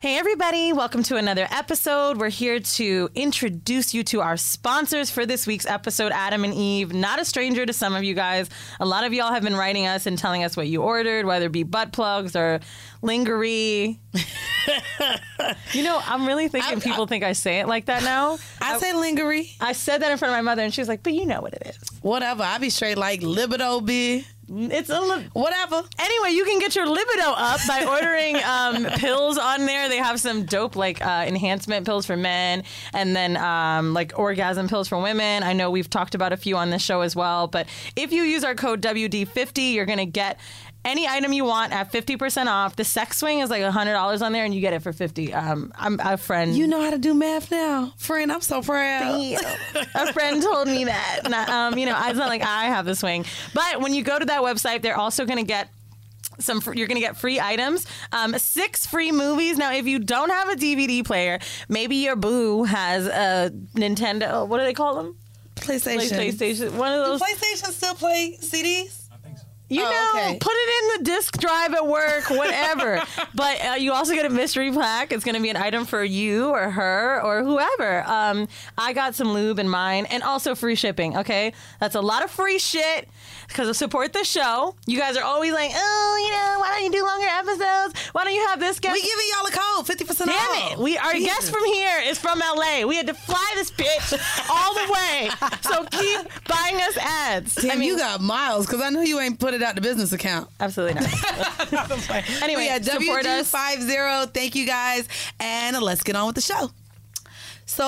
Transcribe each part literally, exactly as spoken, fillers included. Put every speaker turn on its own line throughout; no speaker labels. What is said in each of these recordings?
Hey everybody, welcome to another episode. We're here to introduce you to our sponsors for this week's episode, Adam and Eve. Not a stranger to some of you guys. A lot of y'all have been writing us and telling us what you ordered, whether it be butt plugs or lingerie. You know, I'm really thinking I, people I, think I say it like that now.
I, I say lingerie.
I said that in front of my mother and she was like, but you know what it is.
Whatever. I be straight like libido be.
It's a li-
whatever.
Anyway, you can get your libido up by ordering um, pills on there. They have some dope like uh, enhancement pills for men, and then um, like orgasm pills for women. I know we've talked about a few on this show as well. But if you use our code W D fifty, you're gonna get any item you want at fifty percent off. The sex swing is like one hundred dollars on there, and you get it for fifty dollars. Um, I'm a friend.
You know how to do math now. Friend, I'm so proud.
A friend told me that. Not, um, you know, it's not like I have the swing. But when you go to that website, they're also going to get some, you're going to get free items, um, six free movies. Now, if you don't have a D V D player, maybe your boo has a Nintendo, what do they call them?
PlayStation.
PlayStation. One of those.
Do PlayStation still play C Ds?
You
oh,
know,
okay.
Put it in the disk drive at work, whatever. But uh, you also get a mystery pack. It's going to be an item for you or her or whoever. Um, I got some lube in mine and also free shipping, okay? That's a lot of free shit because of support the show. You guys are always like, oh, you know, why don't you do longer episodes? Why don't you have this guest?
We giving y'all a code, fifty percent
Damn
off.
Damn it. We, our Jesus. guest from here is from L A. We had to fly this bitch all the way. So keep buying us ads.
Damn, I mean, you got miles because I know you ain't put it out the business account.
Absolutely not. Anyway,
yeah,
support us.
W D fifty. Thank you guys. And let's get on with the show. So,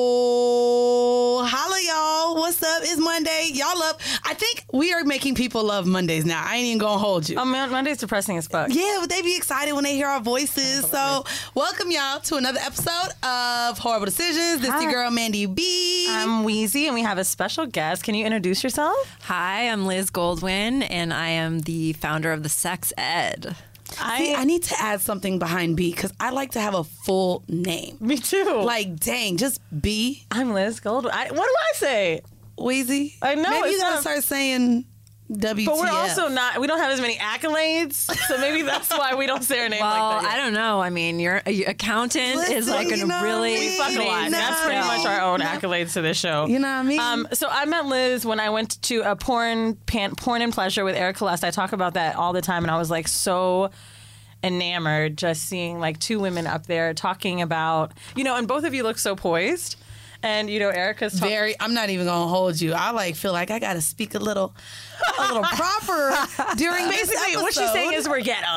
holla y'all. What's up? It's Monday. Y'all love, I think we are making people love Mondays now. I ain't even gonna hold you.
Oh man, Monday's depressing as fuck.
Yeah, but they be excited when they hear our voices. So, welcome y'all to another episode of Horrible Decisions. This is your girl, Mandy B.
I'm Wheezy, and we have a special guest. Can you introduce yourself?
Hi, I'm Liz Goldwyn, and I am the founder of the Sex Ed.
I, See, I need to add something behind B because I like to have a full name.
Me too.
Like, dang, just B.
I'm Liz Goldwyn. I, what do I say?
Wheezy?
I know.
Maybe you gotta start saying W T F.
But we're also not, we don't have as many accolades, so maybe that's why we don't say our name
well,
like that yet.
I don't know. I mean, your accountant
Listen,
is like a
know
really...
We fuck a lot.
No,
That's pretty much our own
no.
accolades to this show.
You know what I mean?
Um, so I met Liz when I went to a porn, pan, porn and pleasure with Erica Lust. I talk about that all the time, and I was like so enamored just seeing like two women up there talking about, you know, and both of you look so poised. And, you know, Erica's talk-
very, I'm not even going to hold you. I like feel like I got to speak a little, a little proper during this
Basically,
episode.
what she's saying is we're ghetto.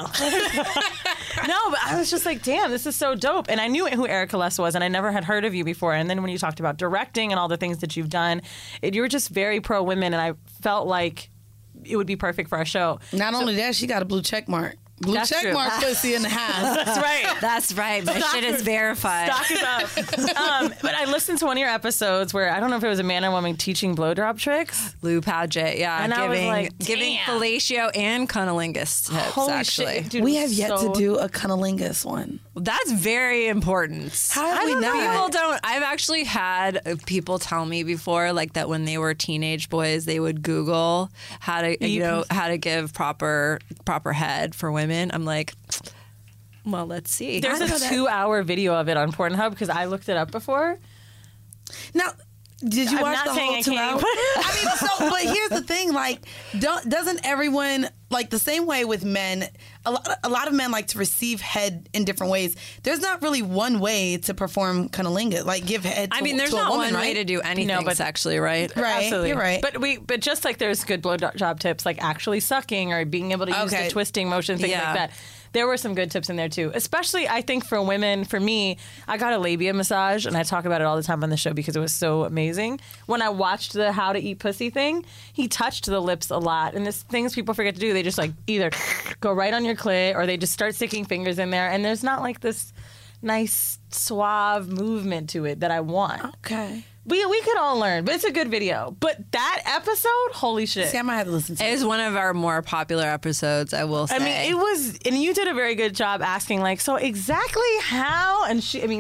No, but I was just like, damn, this is so dope. And I knew who Erica Lust was, and I never had heard of you before. And then when you talked about directing and all the things that you've done, it, you were just very pro-women, and I felt like it would be perfect for our show.
Not
so,
only that, she got a blue check mark. Blue
That's
check
true.
mark pussy in the house.
That's right.
That's right. My shit is verified.
Stock is up. um, but I listened to one of your episodes where I don't know if it was a man or woman teaching blowjob tricks.
Lou Paget, yeah.
And I was
giving,
like,
giving
damn.
fellatio and cunnilingus tips,
Holy
actually.
shit, dude,
We
it
have
was
yet
so-
to do a cunnilingus one.
That's very important.
How have
I
we
don't know.
not?
People don't. I've actually had uh, people tell me before, like that when they were teenage boys, they would Google how to, you know, how to give proper proper head for women. I'm like, well, let's see.
There's a two-hour video of it on Pornhub because I looked it up before.
Now, did you
I'm
watch
not
the
saying
whole
I
two
can't.
hours? I mean, so, but here's the thing: like, don't, doesn't everyone like the same way with men? A lot, a lot of men like to receive head in different ways. There's not really one way to perform cunnilingus, like give head. To,
I mean, there's
to a
not
woman,
one
right?
way to do anything
No, but-
sexually, right?
Right,
Absolutely.
you're right.
But we, but just like there's good blowjob tips, like actually sucking or being able to use
Okay.
the twisting motion, things
Yeah.
like that. There were some good tips in there too. Especially, I think for women, for me, I got a labia massage, and I talk about it all the time on the show because it was so amazing. When I watched the How to Eat Pussy thing, he touched the lips a lot, and there's things people forget to do. They just like either go right on your clit or they just start sticking fingers in there, and there's not like this nice suave movement to it that I want.
Okay.
We we could all learn, but it's a good video. But that episode, holy shit.
See, I might have to listen to
It
it.
is one of our more popular episodes, I will say.
I mean, it was, and you did a very good job asking, like, so exactly how? And she, I mean, they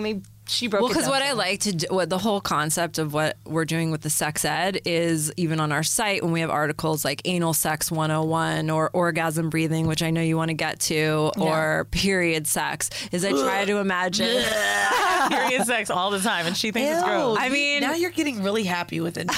she broke
Well,
it
because
down
what
for
I
me.
like to do, what the whole concept of what we're doing with the sex ed is even on our site when we have articles like anal sex one oh one or orgasm breathing, which I know you want to get to, or period sex, is I try to imagine.
period sex all the time, and she thinks it's
Ew.
gross.
I mean-
now you're getting really happy with it.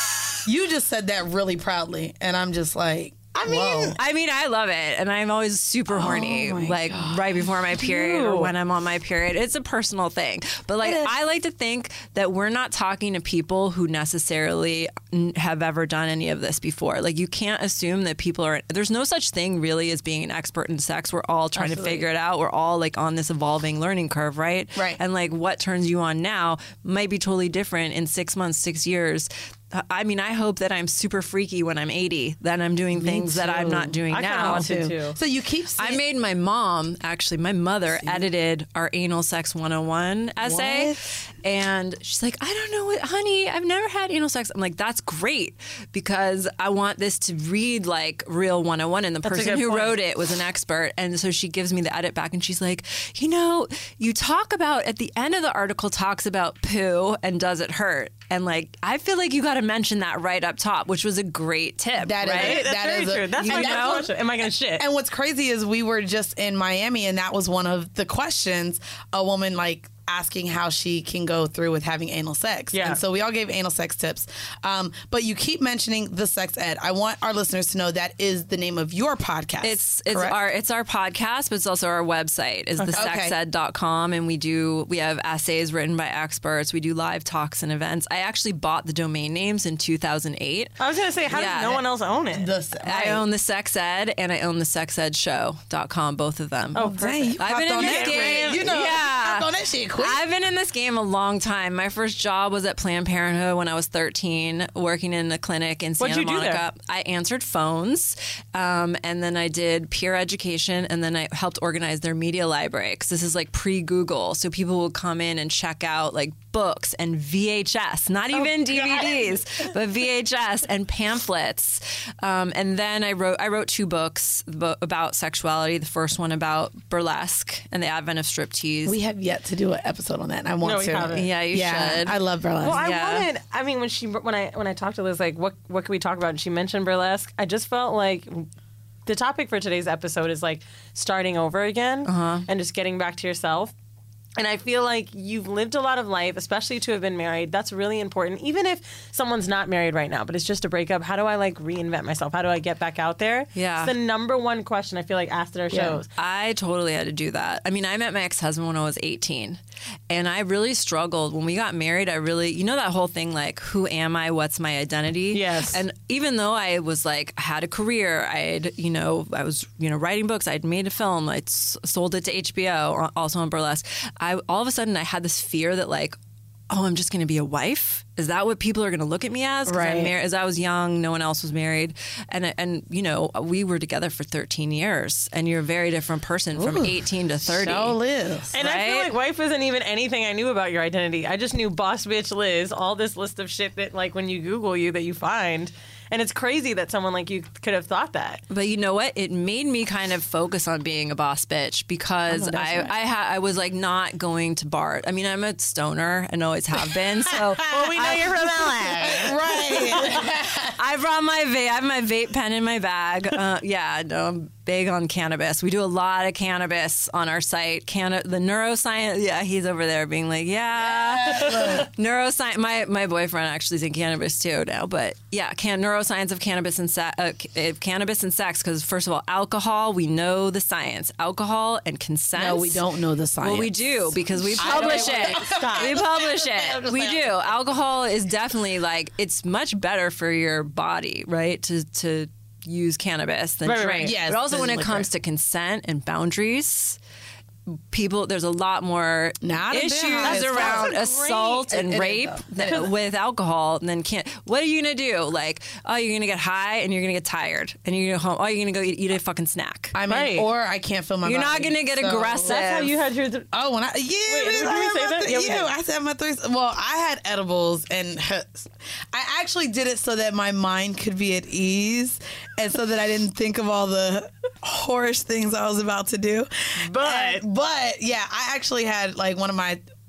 You just said that really proudly, and I'm just like, I mean, whoa.
I mean, I love it, and I'm always super horny,
my
like right before my period or
Cute.
when I'm on my period. It's a personal thing, but like
It is.
I like to think that we're not talking to people who necessarily n- have ever done any of this before. Like you can't assume that people are. There's no such thing really as being an expert in sex. We're all trying
Absolutely.
to figure it out. We're all like on this evolving learning curve, right?
Right.
And like what turns you on now might be totally different in six months, six years. I mean, I hope that I'm super freaky when I'm eighty, that I'm doing things that I'm not doing
I kinda
now.
want to too.
So you keep
I
saying,
made my mom, actually, my mother edited our Anal Sex one oh one essay.
What?
And she's like, I don't know what, honey, I've never had anal sex. I'm like, that's great because I want this to read like real one oh one. And the
That's a
person
good
who
point.
wrote it was an expert. And so she gives me the edit back and she's like, you know, you talk about, at the end of the article, talks about poo and does it hurt? And like, I feel like you got to mention that right up top, which was a great tip.
That is-
right?
That's
That
very
is a-
true. That's
you
my next
know-
question. Am I gonna shit?
and what's crazy is we were just in Miami, and that was one of the questions. A woman like asking how she can go through with having anal sex.
Yeah.
And so we all gave anal sex tips. Um, but you keep mentioning the sex ed. I want our listeners to know that is the name of your podcast.
It's it's
correct?
our it's our podcast, but it's also our website is the sex ed dot com, and we do we have essays written by experts. We do live talks and events. I actually bought the domain names in two thousand eight.
I was gonna say, how
Yeah.
does no one else own it?
the,
I own the Sex Ed and I own the sex ed show dot com, both of them.
Oh,
Dang, you
I've
hopped
been in
on
this
that
game.
quick. You know,
Yeah.
you hopped on that shit quick.
I've been in this game a long time. My first job was at Planned Parenthood when I was thirteen, working in a clinic in Santa
What'd you do
Monica.
there?
I answered phones, um, and then I did peer education, and then I helped organize their media library because this is like pre-Google, so people would come in and check out like books and V H S, not even D V Ds, but V H S and pamphlets. Um, and then I wrote I wrote two books bo- about sexuality. The first one about burlesque and the advent of striptease.
We have yet to do an episode on that, and I want
No, we
to.
haven't.
Yeah, you
yeah,
should.
I love burlesque.
Well, I
Yeah.
wanted. I mean, when she when I when I talked to Liz, like, what what can we talk about? And she mentioned burlesque. I just felt like the topic for today's episode is like starting over again
Uh-huh.
and just getting back to yourself. And I feel like you've lived a lot of life, especially to have been married. That's really important. Even if someone's not married right now, but it's just a breakup, how do I like reinvent myself? How do I get back out there?
Yeah.
It's the number one question I feel like asked at our shows.
I totally had to do that. I mean, I met my ex-husband when I was eighteen, and I really struggled when we got married. I really, you know, that whole thing like, who am I? What's my identity?
Yes.
And even though I was like, I had a career, I'd, you know, I was, you know, writing books, I'd made a film, I sold it to H B O, also on burlesque. I all of a sudden I had this fear that like, oh, I'm just going to be a wife. Is that what people are going to look at me as? 'Cause I'm
Right.
mar- as I was young, no one else was married, and and you know we were together for thirteen years, and you're a very different person from eighteen to thirty.
Show Liz.
And I feel
Right?
like wife isn't even anything I knew about your identity. I just knew boss bitch Liz, all this list of shit that like when you Google you that you find. And it's crazy that someone like you could have thought that.
But you know what? It made me kind of focus on being a boss bitch because
Oh, that's
I
right.
I, ha- I was like not going to bar. I mean, I'm a stoner and always have been. So
Well, we know you're from L A.
Right.
I brought my vape. I have my vape pen in my bag. Uh, yeah, no, I'm big on cannabis. We do a lot of cannabis on our site. Canna- the neuroscience. Yeah, he's over there being like, yeah, neuroscience. My my boyfriend actually is in cannabis too now. But yeah, can neuroscience of cannabis and se- uh, c- uh, cannabis and sex. Because first of all, alcohol. We know the science. Alcohol and consent.
No, we don't know the science.
Well, we do because we
I don't
publish
know.
it.
Stop.
We publish
I'm
it.
just
We
like-
do. Alcohol is definitely like it's much better for your body, right? To to use cannabis than
Right, right,
drink.
right.
Yes,
but also
than
when it
liquor.
comes to consent and boundaries, people there's a lot more
Not a bit
issues
high.
around
That's a great-
assault
It-
and
it is,
rape
though.
that- with alcohol than can what are you gonna do? Like, oh, you're gonna get high and you're gonna get tired and you're gonna go home. Oh, you're gonna go eat, eat a fucking snack.
I mean,
Right.
or I can't feel my
You're not
body.
gonna get
So-
aggressive.
That's how you had your. Th-
Oh, when I yeah,
Wait,
bitch,
did
I
we
had
say
my
that?
th-
Yeah, we
yeah,
did.
I said my three. Well, I had edibles, and I actually did it so that my mind could be at ease, and so that I didn't think of all the horrish things I was about to do.
But-
And- but yeah, I actually had like one of my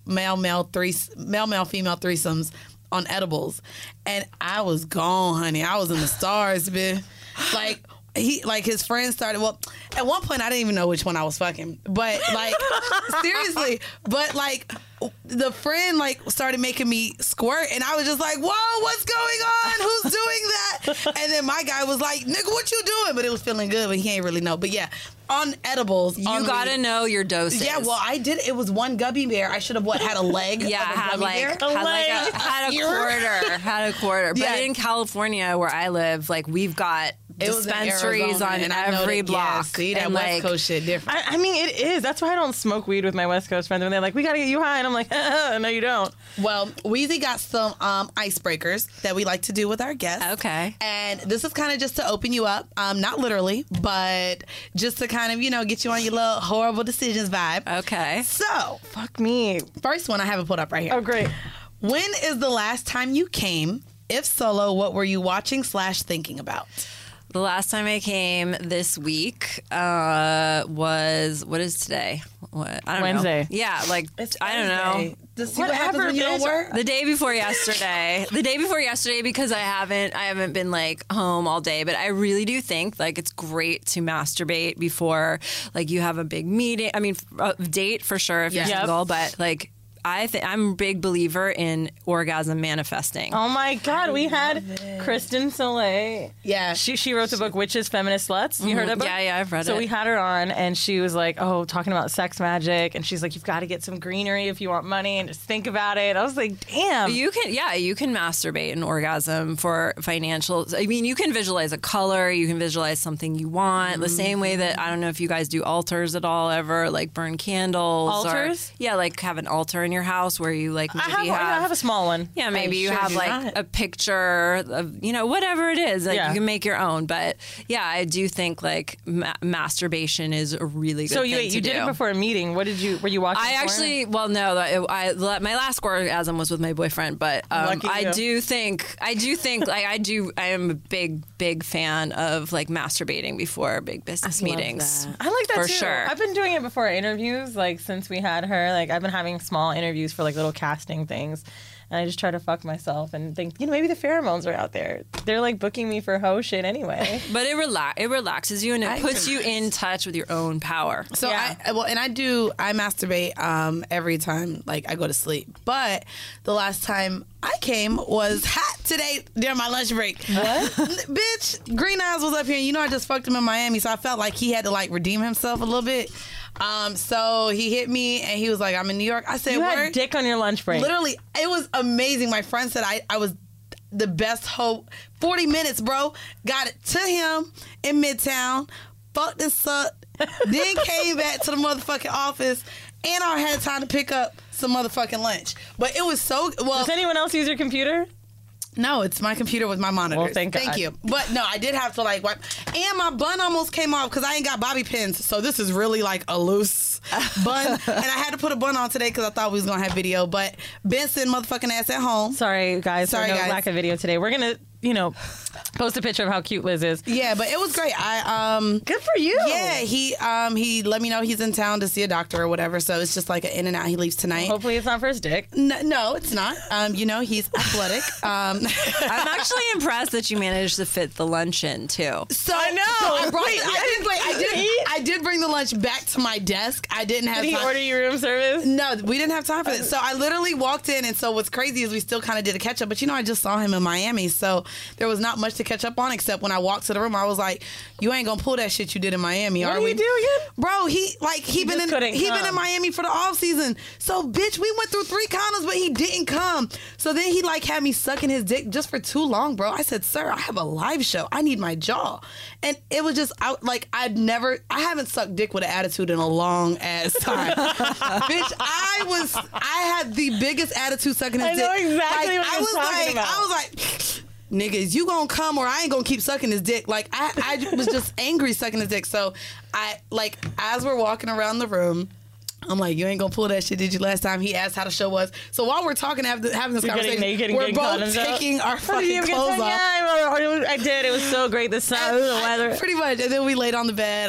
male male three male male female threesomes on edibles, and I was gone, honey. I was in the stars, bitch. Like. He like his friends started. Well, at one point I didn't even know which one I was fucking. But like seriously, but like the friend like started making me squirt, and I was just like, "Whoa, what's going on? Who's doing that?" And then my guy was like, "Nigga, what you doing?" But it was feeling good, but he ain't really know. But yeah, on edibles,
you
on
gotta
weed.
know your doses.
Yeah, well, I did. It was one gummy bear. I should have what had a leg.
Yeah,
of a
had
gummy
like,
bear.
had like a, had a quarter, had a quarter. But
Yeah.
in California, where I live, like we've got
It was in
dispensaries
Arizona,
on
and I know
every
that- yeah,
block.
see that
and
West
like,
Coast shit different.
I, I mean, it is. That's why I don't smoke weed with my West Coast friends. When they're like, "We gotta get you high," and I'm like, "No, you don't."
Well, Weezy got some um, icebreakers that we like to do with our guests.
Okay.
And this is kind of just to open you up, um, not literally, but just to kind of, you know, get you on your little horrible decisions vibe.
Okay.
So,
Fuck me.
first one I have it pulled up right here.
Oh, great.
When is the last time you came? If solo, what were you watching slash thinking about?
The last time I came this week uh, was what is today? What I don't
Wednesday.
know. Yeah, like I don't know.
To see what happens
Whatever,
when you don't
bitch.
work?
The day before yesterday. The day before yesterday because I haven't I haven't been like home all day, but I really do think like it's great to masturbate before like you have a big meeting. I mean, a date for sure if
Yeah.
you're
Yep.
single, but like I think I'm a big believer in orgasm manifesting.
Oh my God, we had Kristen Soleil.
Yeah.
She she wrote the book Witches, Feminist Sluts. You heard that book?
Yeah, yeah, I've read
so
it.
we had her on, and she was like, "Oh, talking about sex magic," and she's like, "You've got to get some greenery if you want money, and just think about it." I was like, "Damn."
You can, yeah, you can masturbate and orgasm for financial. I mean, you can visualize a color, you can visualize something you want. The same way that I don't know if you guys do altars at all, ever like burn candles.
Altars?
Or, yeah, like have an altar in your house where you like maybe
I have,
have,
I have a small one.
yeah, maybe
I
you
sure
have
do
like
not.
a picture of, you know, whatever it is. Like
Yeah.
you can make your own. But yeah, I do think like ma- masturbation is a really good
So
thing
you
to
you did
do.
it before a meeting. What did you? Were you watching?
I
porn?
actually, well, no, I, I, my last orgasm was with my boyfriend, but um,
Lucky
I
you.
do think, I do think, like, I do, I am a big, big fan of like masturbating before big business meetings.
that.
I like that
for
too.
sure.
I've been doing it before interviews, like since we had her. Like I've been having small interviews for like little casting things, and I just try to fuck myself and think, you know, maybe the pheromones are out there. They're like booking me for hoe shit anyway.
But it relax, it relaxes you and it
I
puts
can-
you in touch with your own power.
So
Yeah.
I well, and I do. I masturbate um, every time like I go to sleep. But the last time I came was hot today during my lunch break. What, bitch? Green Eyes was up here. And you know, I just fucked him in Miami, so I felt like he had to like redeem himself a little bit. Um, so he hit me and he was like, "I'm in New York." I said,
You had
"Word."
dick on your lunch break.
Literally, it was amazing. My friend said I, I was the best hoe. forty minutes, bro. Got it to him in Midtown. Fucked and sucked. Then came back to the motherfucking office. And I had time to pick up some motherfucking lunch. But it was so, well,
Does anyone else use your computer?
no, it's my computer with my monitors.
Well, thank God.
you. But no, I did have to like wipe. And my bun almost came off because I ain't got bobby pins. So this is really like a loose bun. And I had to put a bun on today because I thought we was going to have video. But Benson motherfucking ass at home.
Sorry, guys.
Sorry,
for no
guys.
lack of video today. We're gonna, you know, post a picture of how cute Liz is.
Yeah, but it was great. I um
Good for you.
yeah, he um he let me know he's in town to see a doctor or whatever. So it's just like an in and out. He leaves tonight.
Hopefully it's not for his dick.
No, no, it's not. Um, you know, he's athletic. Um,
I'm actually impressed that you managed to fit the lunch in too.
so
I know.
so I brought.
Wait,
I did. Wait, I
did he
did.
eat?
I did bring the lunch back to my desk. I didn't have.
Did he
time.
order you room service?
No, we didn't have time for this. So I literally walked in, and so what's crazy is we still kind of did a catch up. But you know, I just saw him in Miami, so there was not much to catch up on. Except when I walked to the room, I was like, "You ain't gonna pull that shit you did in Miami,
What
are
did
we?"
he do again?
Bro, he like he, been
just
in
couldn't
he been
come.
in Miami for the off season. So bitch, we went through three condoms, but he didn't come. So then he like had me sucking his dick just for too long, bro. I said, "Sir, I have a live show. I need my jaw." And it was just out like I'd never I haven't sucked dick with an attitude in a long ass time. Bitch, I was I had the biggest attitude sucking his
I know
dick.
exactly
Like,
what
I
you're
was
talking
like
about.
I was like niggas, you gonna come or I ain't gonna keep sucking his dick. Like I, I was just angry sucking his dick. So I like as we're walking around the room, I'm like, you ain't gonna pull that shit, did you? Last time he asked how the show was. So while we're talking, having, having this
You're getting
conversation,
naked and
we're
getting
both
condoms out?
taking our
Oh, did you
fucking
have a good
clothes
time?
off.
Yeah, I, I did. It was so great. The sun, the weather.
Pretty much. And then we laid on the bed. I started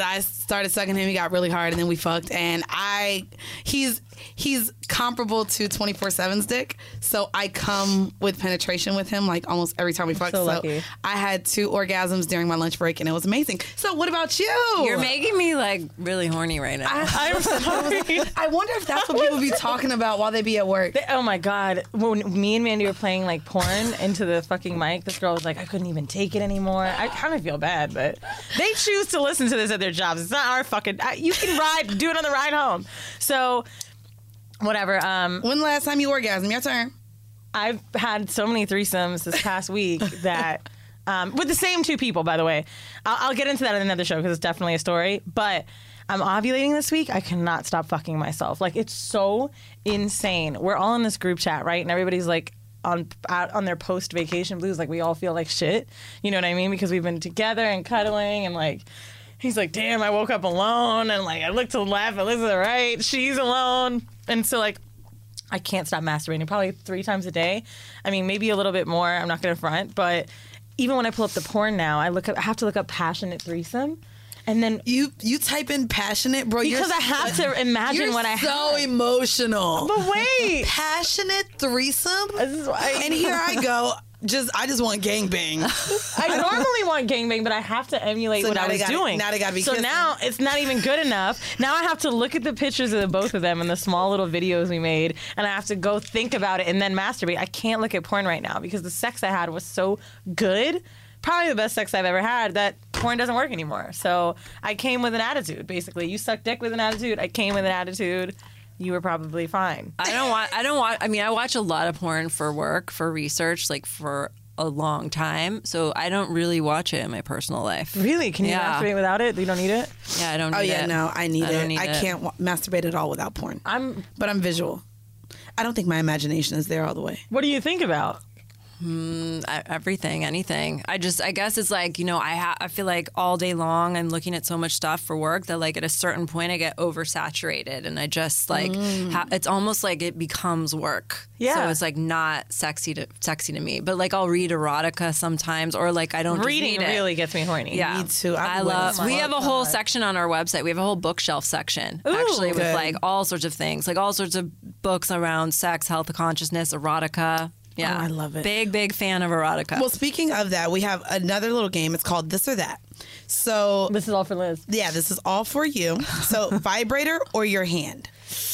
started sucking him. He got really hard, and then we fucked. And I, he's he's comparable to twenty-four seven's dick. So I come with penetration with him like almost every time we fuck.
So
So,
lucky.
I had two orgasms during my lunch break, and it was amazing. So what about you?
You're making me like really horny right now.
I'm sorry.
I wonder if that's what people be talking about while they be at work.
Oh my God. When me and Mandy were playing like porn into the fucking mic, this girl was like, I couldn't even take it anymore. I kind of feel bad, but they choose to listen to this at their jobs. It's not our fucking, I, you can ride, do it on the ride home. So, whatever. Um,
When the last time you orgasmed? Your turn.
I've had so many threesomes this past week that, um, with the same two people, by the way. I'll, I'll get into that in another show because it's definitely a story. But I'm ovulating this week. I cannot stop fucking myself. Like, it's so insane. We're all in this group chat, right? And everybody's like on out on their post vacation blues. Like, we all feel like shit. You know what I mean? Because we've been together and cuddling and like. He's like, damn, I woke up alone, and like I look to the left, I look to the right, she's alone. And so like I can't stop masturbating probably three times a day. I mean, maybe a little bit more, I'm not gonna front, but even when I pull up the porn now, I look up I have to look up passionate threesome. And then
You you type in passionate, bro.
because
you're,
I have to imagine
you're
what I
so
have.
emotional.
But wait.
Passionate threesome.
This is why-
And here I go. Just I just want gangbang.
I normally want gangbang, but I have to emulate
So
what
now
I
they
was
gotta-
doing.
now they gotta be
So
kissing.
now it's not even good enough. Now I have to look at the pictures of the both of them and the small little videos we made, and I have to go think about it and then masturbate. I can't look at porn right now because the sex I had was so good. Probably the best sex I've ever had, that porn doesn't work anymore. So I came with an attitude, basically. You suck dick with an attitude. I came with an attitude. You were probably fine.
I don't want. I don't want. I mean, I watch a lot of porn for work, for research, like for a long time. So I don't really watch it in my personal life.
Really? Can you
Yeah.
masturbate without it? You don't need it?
Yeah, I don't. Need
Oh yeah,
it.
no, I need
I
it.
don't need
I
it.
can't wa- masturbate at all without porn.
I'm.
But I'm visual. I don't think my imagination is there all the way.
What do you think about?
I- everything, anything. I just, I guess it's like, you know, I ha- I feel like all day long I'm looking at so much stuff for work that like at a certain point I get oversaturated and I just like, ha- it's almost like it becomes work.
Yeah.
So it's like not sexy to sexy to me. But like I'll read erotica sometimes, or like I don't just
Reading
read it.
really gets me horny.
Yeah,
Me too. I
I
would
love.
as
We
fuck.
have a whole section on our website. We have a whole bookshelf section
Ooh.
actually with
Good.
like all sorts of things, like all sorts of books around sex, health, consciousness, erotica. Yeah,
Oh, I love it.
Big, big fan of erotica.
Well, speaking of that, we have another little game. It's called This or That. So
This is all for Liz.
yeah, this is all for you. So vibrator or your hand?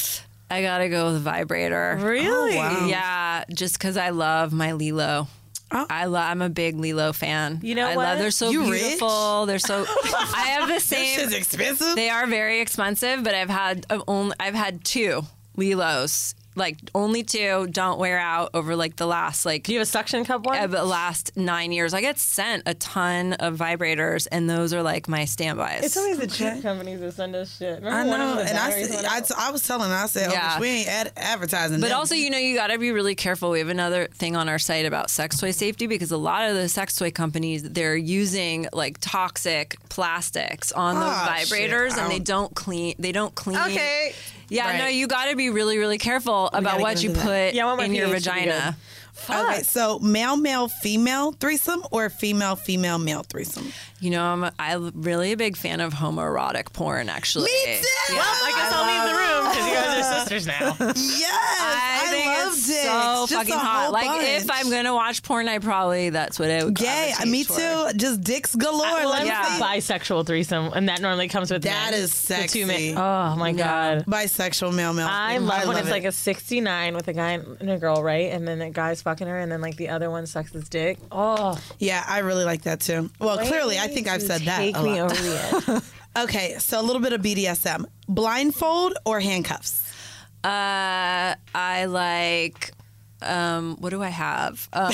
I gotta go with vibrator.
Really?
Oh, wow.
Yeah, just because I love my Lilo.
Oh.
I love. I'm a big Lilo fan.
You know
I
what?
love. They're so
You rich?
beautiful. They're so. I have the
This
same.
is expensive.
They are very expensive, but I've had I've only I've had two Lilos. Like only two, don't wear out over like the last like
Do you have a suction cup one?
uh, the last nine years. I get sent a ton of vibrators, and those are like my standbys.
It's always the cheap companies that send us shit. Remember
I
one of
know,
them, the
and I,
batteries
said,
went
I,
out?
t- I was telling her, I said,
Yeah.
oh, we ain't ad- advertising.
But
them.
also, you know, you got to be really careful. We have another thing on our site about sex toy safety because a lot of the sex toy companies, they're using like toxic plastics on those
Ah, shit.
vibrators,
I
and they
don't-
don't clean. They don't clean.
Okay.
Yeah,
Right.
no, you got to be really, really careful about
gotta
what
get
you
into
put
that.
Yeah, I want my
in your
pH to be
vagina.
Okay, so male, male, female threesome or female, female, male threesome?
You know, I'm I'm really a big fan of homoerotic porn. Actually,
Me too.
Yeah.
Well, I guess I'll leave the room because you guys are sisters now.
Yes,
I,
I,
think
love
it's
dicks.
so
Just
fucking
a
hot.
whole
Like
bunch.
if I'm gonna watch porn, I probably that's what I would.
gay,
gravitate
me
toward.
too. Just dicks galore.
Well,
Let
I'm
me
yeah.
see.
bisexual threesome, and that normally comes with
That
men.
is
The two
sexy.
men. Oh my god.
Bisexual male, male.
I love when it's
it.
like a sixty-nine with a guy and a girl, right? And then the guy's fucking her, and then like the other one sucks his dick. Oh,
Yeah, I really like that too. Well, clearly, I think I've said that.
Take
a
me
lot.
over the edge.
Okay, so a little bit of B D S M. Blindfold or handcuffs?
Uh, I like. Um, what do I have? Uh,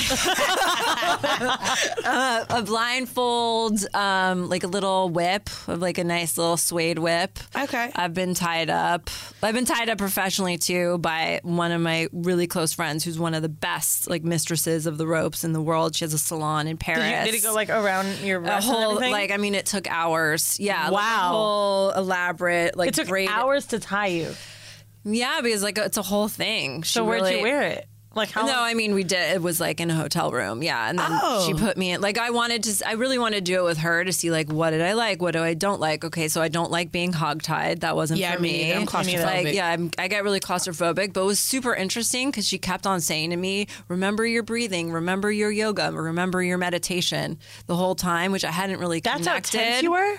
uh, a blindfold, um, like a little whip, of like a nice little suede whip.
Okay.
I've been tied up. I've been tied up professionally too by one of my really close friends, who's one of the best like mistresses of the ropes in the world. She has a salon in Paris.
Did, you, did it go like around your
a
breast and
whole
everything?
like? I mean, it took hours. Yeah. Like
Wow.
a whole elaborate like.
It took
braided-
hours to tie you.
Yeah, because like it's a whole thing. She
So where'd
really-
you wear it? Like how?
No,
long?
I mean we did. It was like in a hotel room, yeah. And then
Oh.
she put me in. Like I wanted to. I really wanted to do it with her to see like what did I like, what do I don't like. Okay, so I don't like being hogtied. That wasn't
Yeah,
for
me
me.
neither. I'm claustrophobic.
Like, yeah, I'm, I get really claustrophobic. But it was super interesting because she kept on saying to me, "Remember your breathing. Remember your yoga. Remember your meditation." The whole time, which I hadn't really
That's how
connected.
tense you were.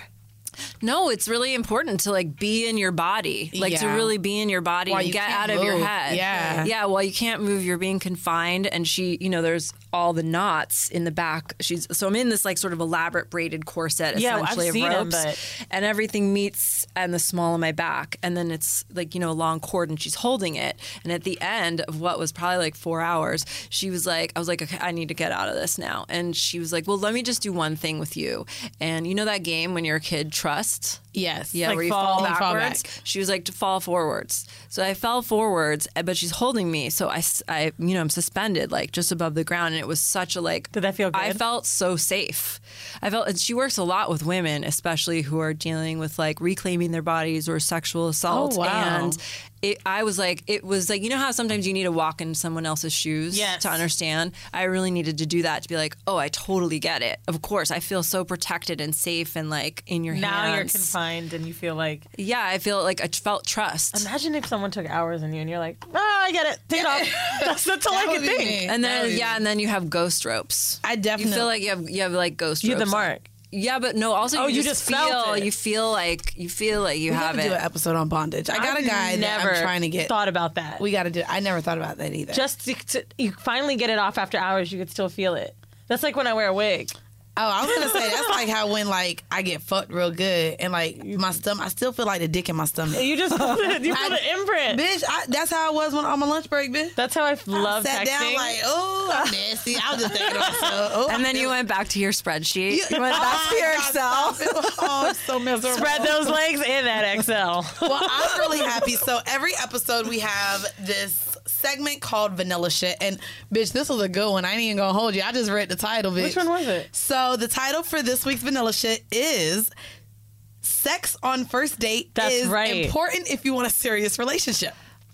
No, it's really important to like be in your body, like to
Yeah.
really be in your body
While
and
you
get
can't
out of your
move.
head.
Yeah.
yeah. While you can't move, you're being confined, and she, you know, there's all the knots in the back. She's so I'm in this like sort of elaborate braided corset,
Yeah, I've
essentially
seen 'em,
of ropes,
but-
and everything meets in the small of my back, and then it's like you know a long cord, and she's holding it, and at the end of what was probably like four hours, she was like, I was like, okay, I need to get out of this now, and she was like, well, let me just do one thing with you, and you know that game when you're a kid, Trust.
Yes.
Yeah,
Like
where you
fall-
fall
you fall
backwards.
back.
She was like to fall forwards. So I fell forwards, but she's holding me. So I, s- I, you know, I'm suspended like just above the ground, and it was such a like.
Did that feel good?
I felt so safe. I felt, and she works a lot with women, especially who are dealing with like reclaiming their bodies or sexual assault.
Oh, wow.
And it, I was like, it was like, you know how sometimes you need to walk in someone else's shoes
Yes.
to understand? I really needed to do that to be like, oh, I totally get it. Of course, I feel so protected and safe and like in your
Now
hands.
you're confined and you feel like.
Yeah, I feel like I felt trust.
Imagine if someone took hours on you and you're like, oh, I get it. Take it off. That's, that's all I
That
can
would be
think.
me.
And
That
then
would be
yeah,
me.
and then you have ghost ropes.
I
You
definitely
feel like you have you have like ghost
You
ropes.
have the mark.
Yeah, but no. Also,
Oh,
you,
you
just,
just felt
feel
it.
you feel like you feel like you
we
have
gotta
it.
do an episode on bondage. I got
I've
a guy that
never
I'm trying to get.
thought about that.
We got to do. I never thought about that either.
Just to, to, you finally get it off after hours, you could still feel it. That's like when I wear a wig.
Oh, I was gonna say that's like how when like I get fucked real good and like my stomach, I still feel like the dick in my stomach.
You just feel the, you feel the imprint.
Bitch, I, that's how I was when on my lunch break, bitch.
That's how I love
I sat
texting.
down like, oh, I'm nasty. I was just thinking to myself, oh,
and then you went back to your spreadsheet. You went back to your Excel.
Oh, I'm so miserable.
Spread those legs in that X L.
Well, I'm really happy. So every episode we have this segment called Vanilla Shit. And bitch, this was a good one. I ain't even gonna hold you. I just read the title, bitch.
Which one was it?
So the title for this week's Vanilla Shit is Sex on First Date
That's
is
right.
important if you want a serious relationship.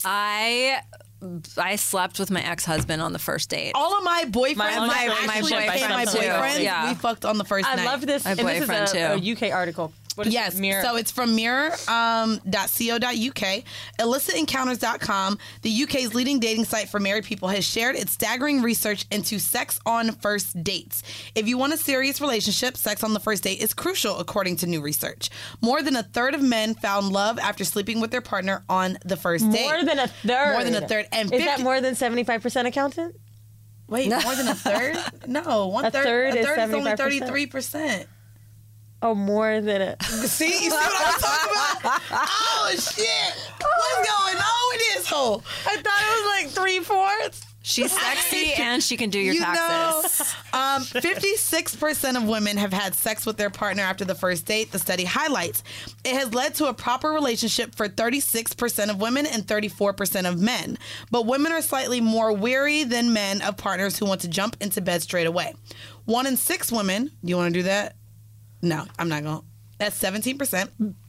I I slept with my ex husband on the first date.
All of my boyfriends,
My-
my,
my-
my,
my
boyfriend,
boyfriend
my
too.
boyfriends,
Yeah.
we fucked on the first
I
night.
love this.
My
And this is
boyfriend,
a,
too.
a U K article. What is
Yes,
it? Mirror.
so it's from mirror um, .co.uk. illicit encounters dot com, the U K's leading dating site for married people, has shared its staggering research into sex on first dates. If you want a serious relationship, sex on the first date is crucial, according to new research. More than a third of men found love after sleeping with their partner on the first date.
more than a third.
More than a third. And
is that
fifty
more than seventy-five percent accountant?
Wait, more than a third? No, one
A
third.
third
a
is
third is only
seventy-five percent.
thirty-three percent.
Oh, more than a.
See, you see what I'm talking about? Oh shit! What's going on with this hoe?
I thought it was like three fourths.
She's sexy and she can do your
You
taxes.
know, um, fifty-six percent of women have had sex with their partner after the first date, the study highlights. It has led to a proper relationship for thirty-six percent of women and thirty-four percent of men. But women are slightly more weary than men of partners who want to jump into bed straight away. One in six women, do you want to do that? No, I'm not going to. That's seventeen percent.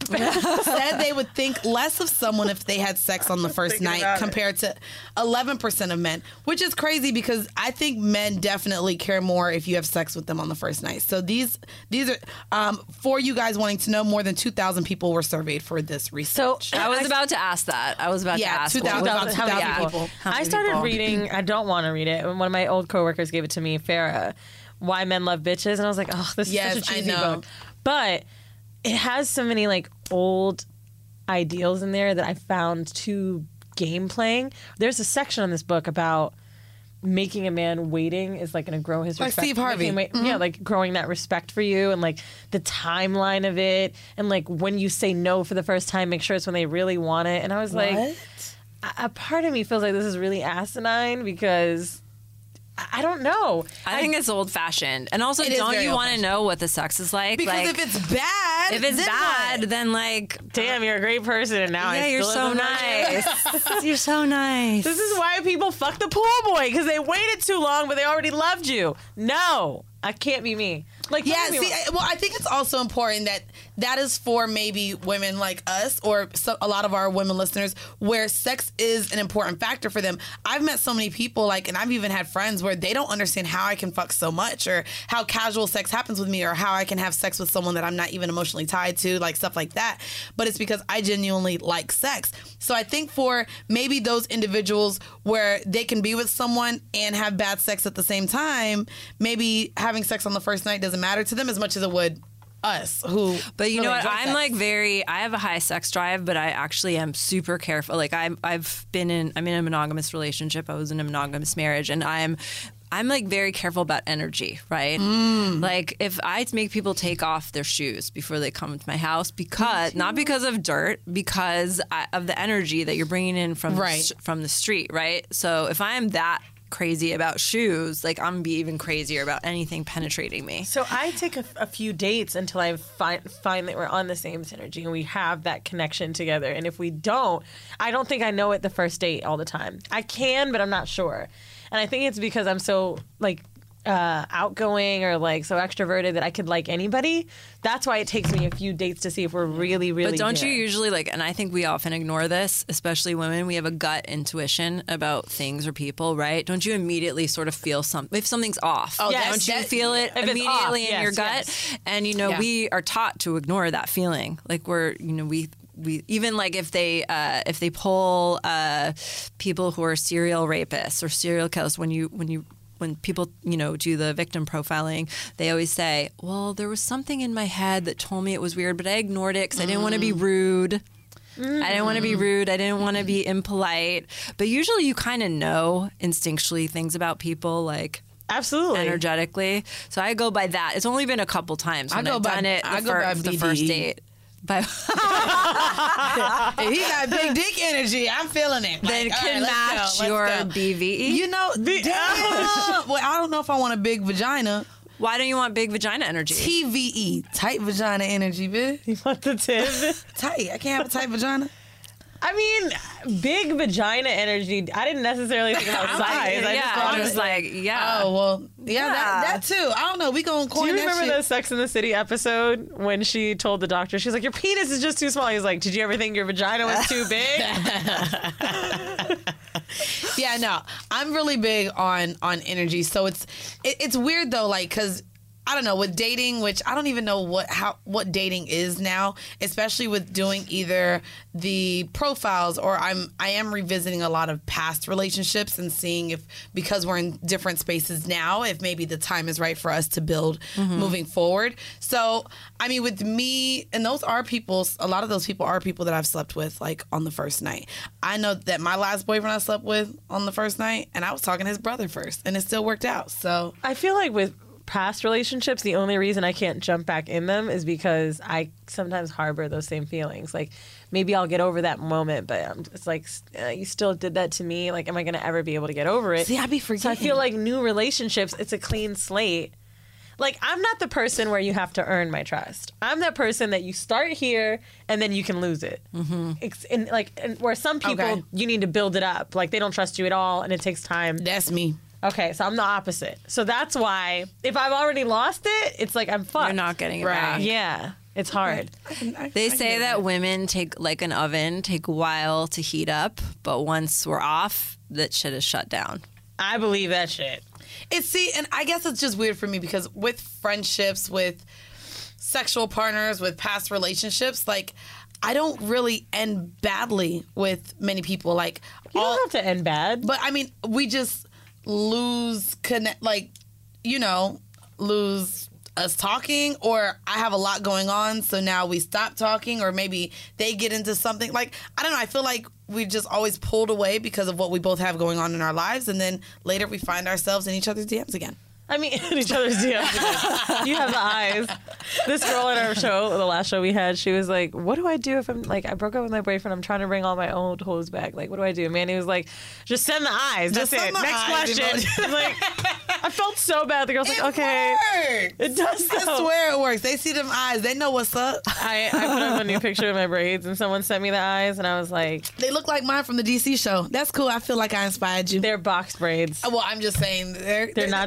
Said they would think less of someone if they had sex on the first
Thinking
night
about it.
compared to eleven percent of men, which is crazy because I think men definitely care more if you have sex with them on the first night. So these these are um, for you guys wanting to know, more than two thousand people were surveyed for this research.
I was about to ask that. I was about
Yeah,
to ask.
two thousand
what-
about two thousand
yeah.
people.
How
I
many
started
people?
reading. I don't want to read it. One of my old coworkers gave it to me, Farah, Why Men Love Bitches, and I was like, oh, this is
Yes,
such a
I
cheesy
know.
book. But it has so many like old ideals in there that I found too game playing. There's a section on this book about making a man waiting is like going to grow his
Like
respect.
Steve Harvey.
Making him wait- Yeah, like growing that respect for you and like the timeline of it. And like when you say no for the first time, make sure it's when they really want it. And I was like,
What?
a a part of me feels like this is really asinine because I I don't know.
I think it's old fashioned. And also,
It is
don't
very
you want to
old-fashioned.
know what the sex is like?
Because
like,
if it's bad,
if it's
then
bad,
what?
then like,
Damn, you're a great person, and now
yeah,
I
you're
still
so
live with my-
nice. You're so nice.
This is why people fuck the pool boy because they waited too long, but they already loved you. No, I can't be me. Like,
Yeah,
don't get me
see,
wrong.
I- well, I think it's also important that that is for maybe women like us or so, a lot of our women listeners where sex is an important factor for them. I've met so many people, like, and I've even had friends where they don't understand how I can fuck so much or how casual sex happens with me or how I can have sex with someone that I'm not even emotionally tied to, like stuff like that. But it's because I genuinely like sex. So I think for maybe those individuals where they can be with someone and have bad sex at the same time, maybe having sex on the first night doesn't matter to them as much as it would us who
But you
really
know what?
enjoy
I'm
sex.
like very. I have a high sex drive, but I actually am super careful. Like I'm. I've been in. I'm in a monogamous relationship. I was in a monogamous marriage, and I'm. I'm like very careful about energy, right?
Mm.
Like if I make people take off their shoes before they come to my house, because not because of dirt, because I, of the energy that you're bringing in from
Right.
the, from the street, right? So if I am that crazy about shoes, like I'm gonna be even crazier about anything penetrating me.
So I take a, a few dates until I find find that we're on the same synergy and we have that connection together. And if we don't, I don't think I know it the first date all the time. I can, but I'm not sure. And I think it's because I'm so like uh, outgoing or like so extroverted that I could like anybody. That's why it takes me a few dates to see if we're really, really.
But don't you
there.
usually like, and I think we often ignore this, especially women, we have a gut intuition about things or people, right? Don't you immediately sort of feel something, if something's off,
Oh,
yes,
don't you
that-
feel it
if it's
immediately
off,
in
yes,
your gut?
yes.
And, you know,
Yeah.
we are taught to ignore that feeling. Like we're, you know, we, we even like if they uh, if they poll uh, people who are serial rapists or serial killers, when you when you when people, you know, do the victim profiling, they always say, well, there was something in my head that told me it was weird, but I ignored it because I didn't want to be rude. I didn't want to be rude. I didn't want to be impolite. But usually you kind of know instinctually things about people, like
Absolutely.
energetically. So I go by that. It's only been a couple times
I
when
go
I've
by-
done it the,
I go
fir-
by
the
B D E.
first date. By
If he got big dick energy, I'm feeling it.
then
Like, all
can
right, let's
match
go, let's
your
go.
B V E.
You know, damn. Well, I don't know if I want a big vagina.
Why don't you want big vagina energy?
T V E, tight vagina energy, bitch.
You want the tip?
Tight. I can't have a tight vagina.
I mean, big vagina energy. I didn't necessarily think about size. I
yeah,
just
I
thought
was
it-
like, yeah.
Oh well, yeah, That,
Yeah.
that too. I don't know. We gonna
Do
coin
you
that
remember
shit.
the Sex in the City episode when she told the doctor, she's like, your penis is just too small. He's like, did you ever think your vagina was too big?
Yeah, no, I'm really big on on energy. So it's it, it's weird though, like because I don't know with dating, which I don't even know what how what dating is now, especially with doing either the profiles or I'm I am revisiting a lot of past relationships and seeing if because we're in different spaces now, if maybe the time is right for us to build moving forward. So I mean, with me, and those are people. A lot of those people are people that I've slept with like on the first night. I know that my last boyfriend I slept with on the first night, and I was talking to his brother first, and it still worked out. So
I feel like with past relationships, the only reason I can't jump back in them is because I sometimes harbor those same feelings. Like maybe I'll get over that moment, but I'm just like, uh, you still did that to me. Like, am I going to ever be able to get over it?
see, I be
So
forgetting.
I feel like new relationships, it's a clean slate. Like, I'm not the person where you have to earn my trust. I'm that person that you start here and then you can lose it. Mm-hmm. It's in, like, and where some people,
Okay.
you need to build it up. Like, they don't trust you at all and it takes time.
that's me.
Okay, so I'm the opposite. So that's why if I've already lost it, it's like I'm fucked.
You're not getting it
Right.
back.
Yeah, it's hard.
I can- I-
They
I
say
get
that
it.
women take like an oven, take a while to heat up, but once we're off, that shit is shut down.
I believe that shit.
It's see, and I guess it's just weird for me because with friendships, with sexual partners, with past relationships, like I don't really end badly with many people. Like,
You
all,
don't have to end bad.
but I mean, we just lose connect, like you know, lose us talking, or I have a lot going on, so now we stop talking, or maybe they get into something. Like I don't know. I feel like we just always pulled away because of what we both have going on in our lives, and then later we find ourselves in each other's D Ms again.
I mean, in each other's D Ms. You have the eyes. This girl in our show, the last show we had, she was like, what do I do if I'm, like, I broke up with my boyfriend, I'm trying to bring all my old hoes back. Like, what do I do? Manny was like, just send the eyes. That's
Just
it.
send the
Next
eyes,
question. Like, I felt so bad. The girl's like,
It
okay.
works.
It does,
I
though.
swear it works. They see them eyes. They know what's up.
I, I put up a new picture of my braids and someone sent me the eyes and I was like,
They look like mine from the D C show. That's cool. I feel like I inspired you.
they're boxed braids.
well, I'm just saying they're
They're not triangle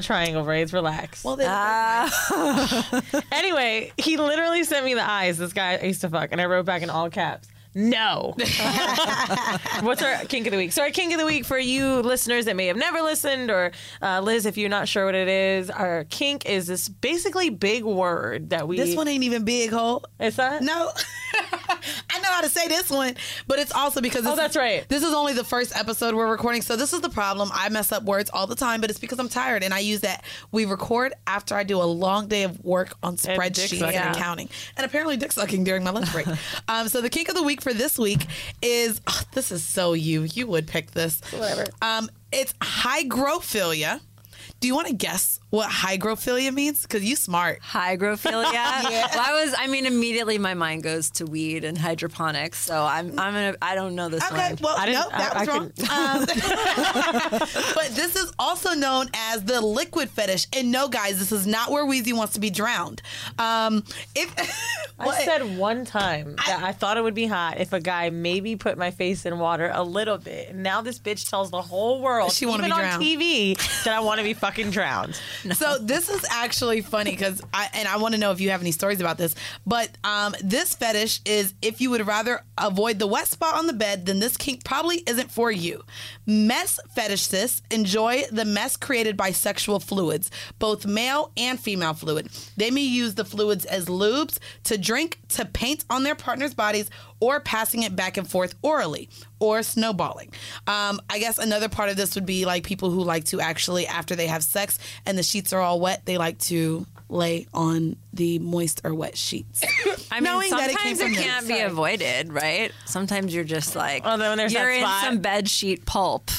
braids. Relax.
Well, then,
Ah.
Anyway, he literally sent me the eyes. This guy I used to fuck, and I wrote back in all caps. No. What's our kink of the week? So our kink of the week for you listeners that may have never listened, or uh, Liz, if you're not sure what it is, our kink is this basically big word that we.
this one ain't even big, ho.
It's not?
No. I know how to say this one, but it's also because this
Oh, that's
is,
right.
This is only the first episode we're recording, so this is the problem. I mess up words all the time, but it's because I'm tired, and I use that. We record after I do a long day of work on
dick
spreadsheets
sucking.
and accounting, and apparently dick sucking during my lunch break. um, so the kink of the week for this week is oh, this is so you. You would pick this.
Whatever.
Um, it's hygrophilia. Do you want to guess what hygrophilia means? Because you smart.
Hygrophilia.
Yeah.
Well, I was. I mean, immediately my mind goes to weed and hydroponics. So I'm. I'm gonna. I don't know this
Okay,
one.
well,
I didn't-
no, that
I-
was
I
wrong. Um, but this is also known as the liquid fetish. And no, guys, this is not where Weezy wants to be drowned. Um, if
I
what-
said one time that I thought it would be hot if a guy maybe put my face in water a little bit. And now this bitch tells the whole world,
She wanna
even
be
on
drowned.
T V, that I want to be fucking drowned.
So this is actually funny because I and I want to know if you have any stories about this. But um, this fetish is if you would rather avoid the wet spot on the bed, then this kink probably isn't for you. Mess fetishists enjoy the mess created by sexual fluids, both male and female fluid. They may use the fluids as lubes, to drink, to paint on their partner's bodies, or passing it back and forth orally, or snowballing. Um, I guess another part of this would be like people who like to actually, after they have sex and the sheets are all wet, they like to lay on the moist or wet sheets.
I mean,
Knowing that it
sometimes
came
it,
from
can't
them.
be avoided, right? Sometimes you're just like,
Oh, then when there's
you're
that
in
spot.
some bed sheet pulp.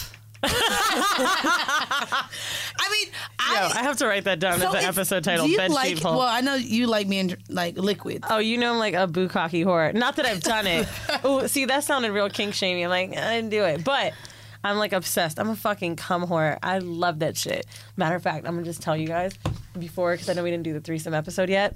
I mean,
Yo,
I,
I have to write that down
so
as an
it's-
episode
do
title.
you
Bed
like,
sheet pulp.
Well, I know you like being like liquid.
Oh, you know I'm like a bukkake whore. Not that I've done it. Oh, see, that sounded real kink shamey. I'm like, I didn't do it. But I'm like obsessed. I'm a fucking cum whore. I love that shit. Matter of fact, I'm going to just tell you guys before, because I know we didn't do the threesome episode yet.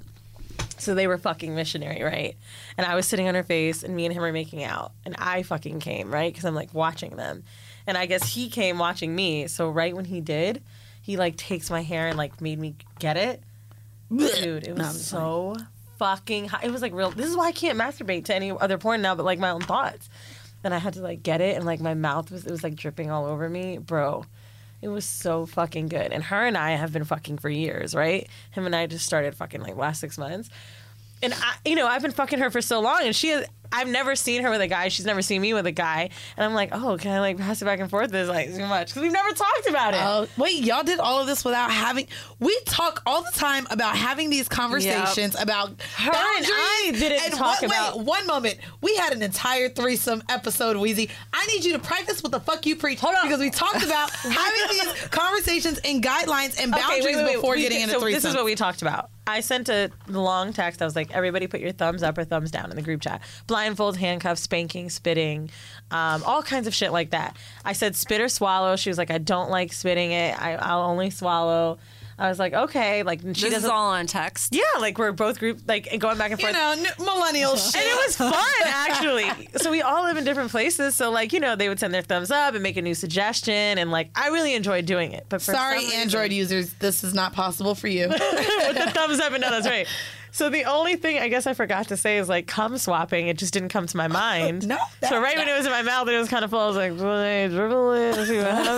So they were fucking missionary, right? And I was sitting on her face, and me and him were making out. And I fucking came, right? Because I'm like watching them. And I guess he came watching me. So right when he did, he like takes my hair and like made me get it. Dude, it was
No, I'm
so fucking hot. It was like real. This is why I can't masturbate to any other porn now, but like my own thoughts. And I had to like get it, and like my mouth was, it was like dripping all over me. Bro, it was so fucking good. And her and I have been fucking for years, right? Him and I just started fucking like last six months. And I, you know, I've been fucking her for so long, and she has, I've never seen her with a guy. She's never seen me with a guy. And I'm like, oh, can I like pass it back and forth? It's like too much. Because we've never talked about it.
Oh, wait, y'all did all of this without having. We talk all the time about having these conversations about
Her and I
boundaries.
didn't
And
talk
what-
about-
Wait, one moment. We had an entire threesome episode, Weezy. I need you to practice what the fuck you preach.
Hold on.
Because we talked about having these conversations and guidelines and boundaries before
We
getting
did-
into
so
threesomes.
This is what we talked about. I sent a long text. I was like, everybody put your thumbs up or thumbs down in the group chat. Blindfolds, handcuffs, spanking, spitting, um, all kinds of shit like that. I said spit or swallow. She was like, I don't like spitting it. I, I'll only swallow. I was like, okay. Like she
This
doesn't.
is all on text.
Yeah, like we're both group like going back and
you
forth.
know, n- millennial shit.
And it was fun, actually. So we all live in different places. So, like, you know, they would send their thumbs up and make a new suggestion. And, like, I really enjoyed doing it. But for
Sorry,
some reason-
Android users, this is not possible for you.
with the thumbs up and no, that's right. So the only thing I guess I forgot to say is like cum swapping. It just didn't come to my mind.
No, that-
So right when it was in my mouth, it was kind of full. I was like, dribble it, see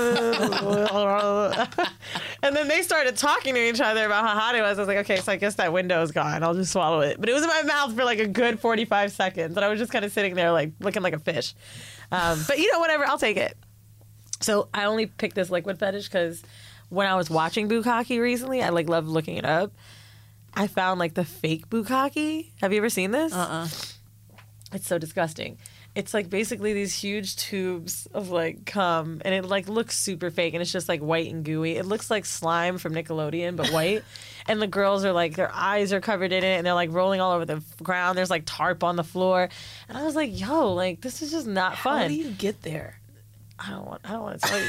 what happens. And then they started talking to each other about how hot it was. I was like, okay, so I guess that window is gone. I'll just swallow it. But it was in my mouth for like a good forty-five seconds, and I was just kind of sitting there like looking like a fish. Um, but you know, whatever, I'll take it. So I only picked this liquid fetish because when I was watching bukkake recently, I like loved looking it up. I found like the fake bukkake. Have you ever seen this?
Uh-uh.
It's so disgusting. It's like basically these huge tubes of like cum, and it like looks super fake, and it's just like white and gooey. It looks like slime from Nickelodeon, but white. And the girls are like, their eyes are covered in it, and they're like rolling all over the ground. There's like tarp on the floor, and I was like, yo, like this is just not fun.
How do you get there?
I don't want. I don't want to tell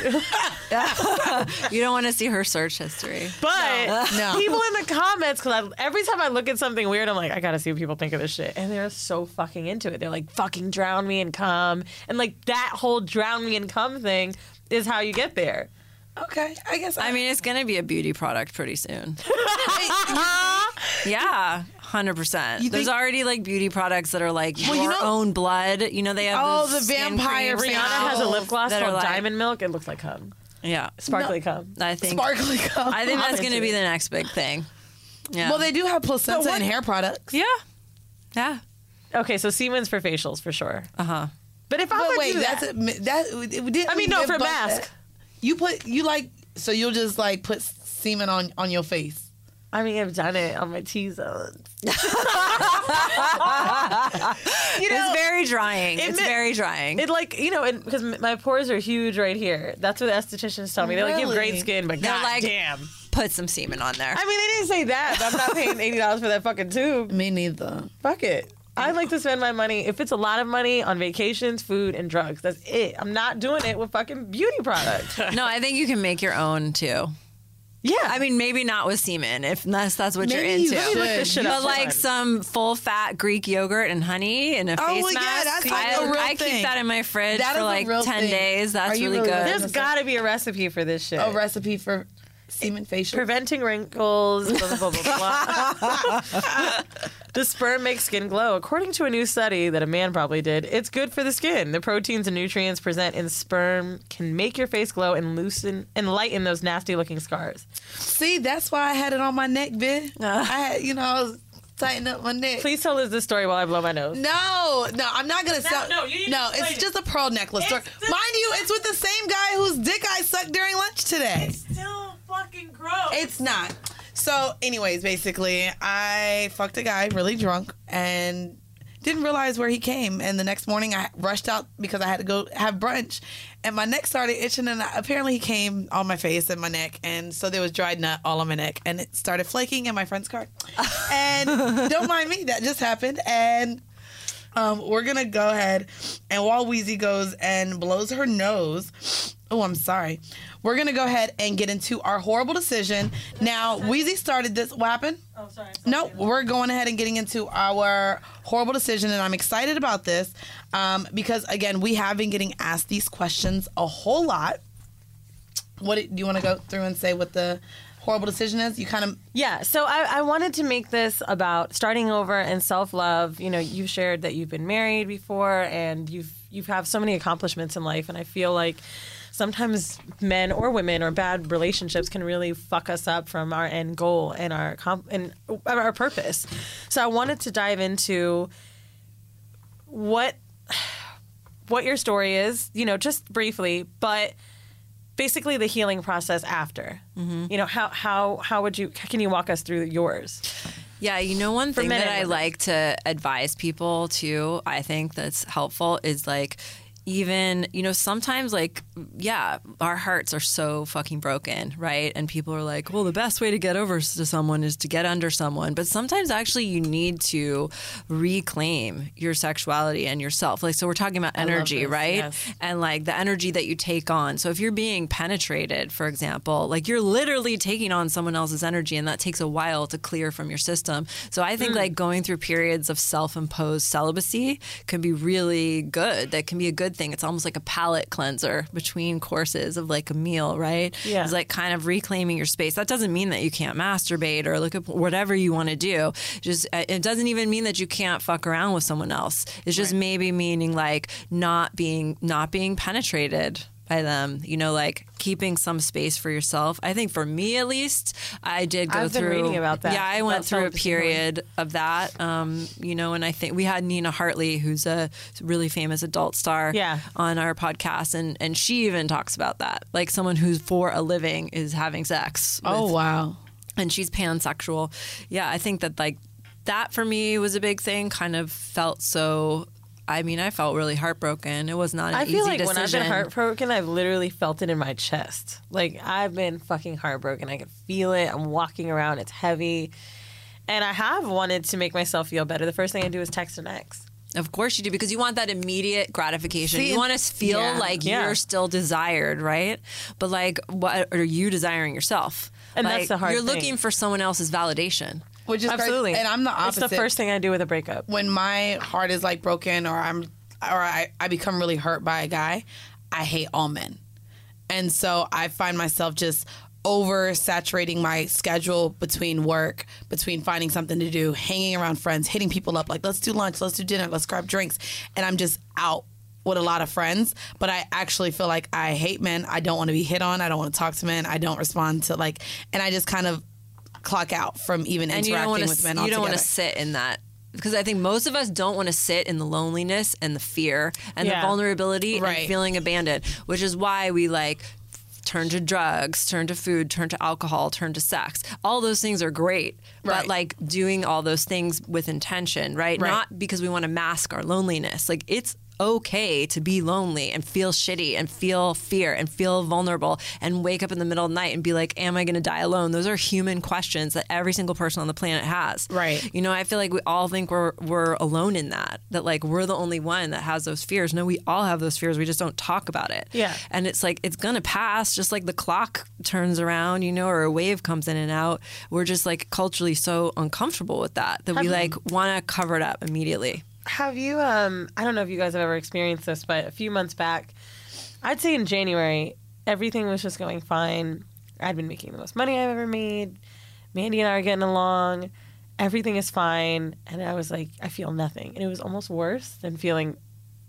you.
You don't want to see her search history.
But
No.
people in the comments, because every time I look at something weird, I'm like, I gotta see what people think of this shit, and they're so fucking into it. They're like, fucking drown me and cum, and like that whole drown me and cum thing is how you get there.
Okay, I guess. I,
I mean, it's going to be a beauty product pretty soon. Yeah, one hundred percent.
You
There's
think-
already like beauty products that are like
Well,
your
you know-
own blood. You know, they have
Oh,
those
the
skin
vampire
creams.
face-
Rihanna has a lip gloss
That are
called
like-
Diamond Milk. It looks like cum.
Yeah.
Sparkly
No.
cum.
I think
sparkly cum.
I think
I'm
that's going to
into
be
it.
the next big thing. Yeah.
Well, they do have placenta
But what-
and hair products.
Yeah. Yeah.
Okay, so Siemens for facials for sure.
Uh-huh.
But if I
But
would
wait,
do
that's
that,
a, that. It, did
I mean, no, for mask.
You put you like so you'll just like put semen on on your face.
I mean, I've done it on my T-zone.
You
It's very drying.
it
It's
ma-
very drying.
It like you know, because my pores are huge right here. That's what the estheticians tell me. They're like, you have
Really?
great skin, but
They're
god
like-
damn.
Put some semen on there.
I mean, they didn't say that. But I'm not paying eighty dollars for that fucking tube.
Me neither.
Fuck it. I like to spend my money, if it's a lot of money, on vacations, food, and drugs. That's it. I'm not doing it with fucking beauty products.
No, I think you can make your own too.
Yeah.
I mean, maybe not with semen, if that's, that's what
Maybe
you're
you
into.
Let me look
this shit
but
up.
like
Hold on.
some full fat Greek yogurt and honey and a
Oh,
face
well, yeah,
mask.
that's like
I,
a real
I
thing.
keep that in my fridge
That is
for
a
like
real
ten
thing.
days. That's
Are you
really
really
good.
looking
There's got to be a recipe for this shit.
A recipe for semen facial.
Preventing wrinkles, blah, blah, blah, blah. The sperm makes skin glow. According to a new study that a man probably did, it's good for the skin. The proteins and nutrients present in sperm can make your face glow and loosen and lighten those nasty looking scars.
See, that's why I had it on my neck, bitch. I had, you know, I was tightening up my neck.
Please tell us this story while I blow my nose.
No, no, I'm not gonna sell.
no, you need to
no,
explain
it's
it.
just a pearl necklace.
It's
Story.
the-
Mind you, it's with the same guy whose dick I sucked during lunch today.
Still fucking gross.
It's not. So, anyways, basically, I fucked a guy really drunk and didn't realize where he came. And the next morning, I rushed out because I had to go have brunch, and my neck started itching. And I, apparently, he came on my face and my neck, and so there was dried nut all on my neck, and it started flaking in my friend's car. And don't mind me, that just happened. And um, we're gonna go ahead, and while Wheezy goes and blows her nose. Oh, I'm sorry. We're going to go ahead and get into our horrible decision. Now, Wheezy started this. What happened?
Oh, sorry.
No, we're going ahead and getting into our horrible decision, and I'm excited about this um, because, again, we have been getting asked these questions a whole lot. What do you want to go through and say what the horrible decision is? You kind of...
Yeah, so I, I wanted to make this about starting over and self-love. You know, you shared that you've been married before, and you've you've have so many accomplishments in life, and I feel like sometimes men or women or bad relationships can really fuck us up from our end goal and our comp- and our purpose. So I wanted to dive into what what your story is, you know, just briefly, but basically the healing process after. Mm-hmm. You know, how how how would you can you walk us through yours?
Yeah, you know, one thing
men
that
and
I
women.
like to advise people to, I think that's helpful, is like, even, you know, sometimes like, yeah, our hearts are so fucking broken, right? And people are like, well, the best way to get over to someone is to get under someone. But sometimes actually you need to reclaim your sexuality and yourself. Like, so we're talking about energy,
this,
right?
yes.
And like the energy that you take on. So if you're being penetrated, for example, like you're literally taking on someone else's energy, and that takes a while to clear from your system. So I think like going through periods of self-imposed celibacy can be really good. That can be a good thing. It's almost like a palate cleanser between courses of like a meal, right?
Yeah.
It's like kind of reclaiming your space. That doesn't mean that you can't masturbate or look at whatever you want to do. Just it doesn't even mean that you can't fuck around with someone else. It's just maybe meaning like not being not being penetrated by them, you know, like keeping some space for yourself. I think for me, at least, I did go
I've been
through.
reading about that,
Yeah, I went
about
through a
self-discipline.
period of that, um, you know, and I think we had Nina Hartley, who's a really famous adult star,
Yeah.
on our podcast, and and she even talks about that, like someone who's for a living is having sex.
Oh,
with-
wow.
and she's pansexual. Yeah, I think that like that for me was a big thing. Kind of felt so. I mean, I felt really heartbroken. It was not an
I feel
easy
like when I've
decision.
been heartbroken, I've literally felt it in my chest. Like I've been fucking heartbroken. I can feel it. I'm walking around. It's heavy. And I have wanted to make myself feel better. The first thing I do is text an ex.
Of course you do, because you want that immediate gratification.
See,
you want to feel
yeah.
like
Yeah.
you're still desired, right? But like, what are you desiring yourself?
And
like,
that's the hard
You're
thing.
looking for someone else's validation.
Which is
Absolutely.
Crazy. And I'm the opposite.
It's the first thing I do with a breakup.
When my heart is like broken or I'm or I, I become really hurt by a guy, I hate all men. And so I find myself just oversaturating my schedule between work, between finding something to do, hanging around friends, hitting people up like, let's do lunch, let's do dinner, let's grab drinks. And I'm just out with a lot of friends. But I actually feel like I hate men. I don't want to be hit on. I don't want to talk to men. I don't respond to like, and I just kind of clock out from even
And you don't
interacting
want
with
to,
men
you
altogether.
don't want to sit in that. Because I think most of us don't want to sit in the loneliness and the fear and
Yeah.
the vulnerability
Right.
and feeling abandoned, which is why we like turn to drugs, turn to food, turn to alcohol, turn to sex. All those things are great, but
Right.
like doing all those things with intention, right?
Right.
Not because we want to mask our loneliness. Like it's okay to be lonely and feel shitty and feel fear and feel vulnerable and wake up in the middle of the night and be like, am I going to die alone? Those are human questions that every single person on the planet has.
Right.
You know, I feel like we all think we're we're alone in that, that like we're the only one that has those fears. No, we all have those fears. We just don't talk about it.
Yeah.
And it's like, it's going to pass just like the clock turns around, you know, or a wave comes in and out. We're just like culturally so uncomfortable with that, that we like want to cover it up immediately.
Have you, um, I don't know if you guys have ever experienced this, but a few months back, I'd say in January, everything was just going fine. I'd been making the most money I've ever made. Mandy and I are getting along. Everything is fine. And I was like, I feel nothing. And it was almost worse than feeling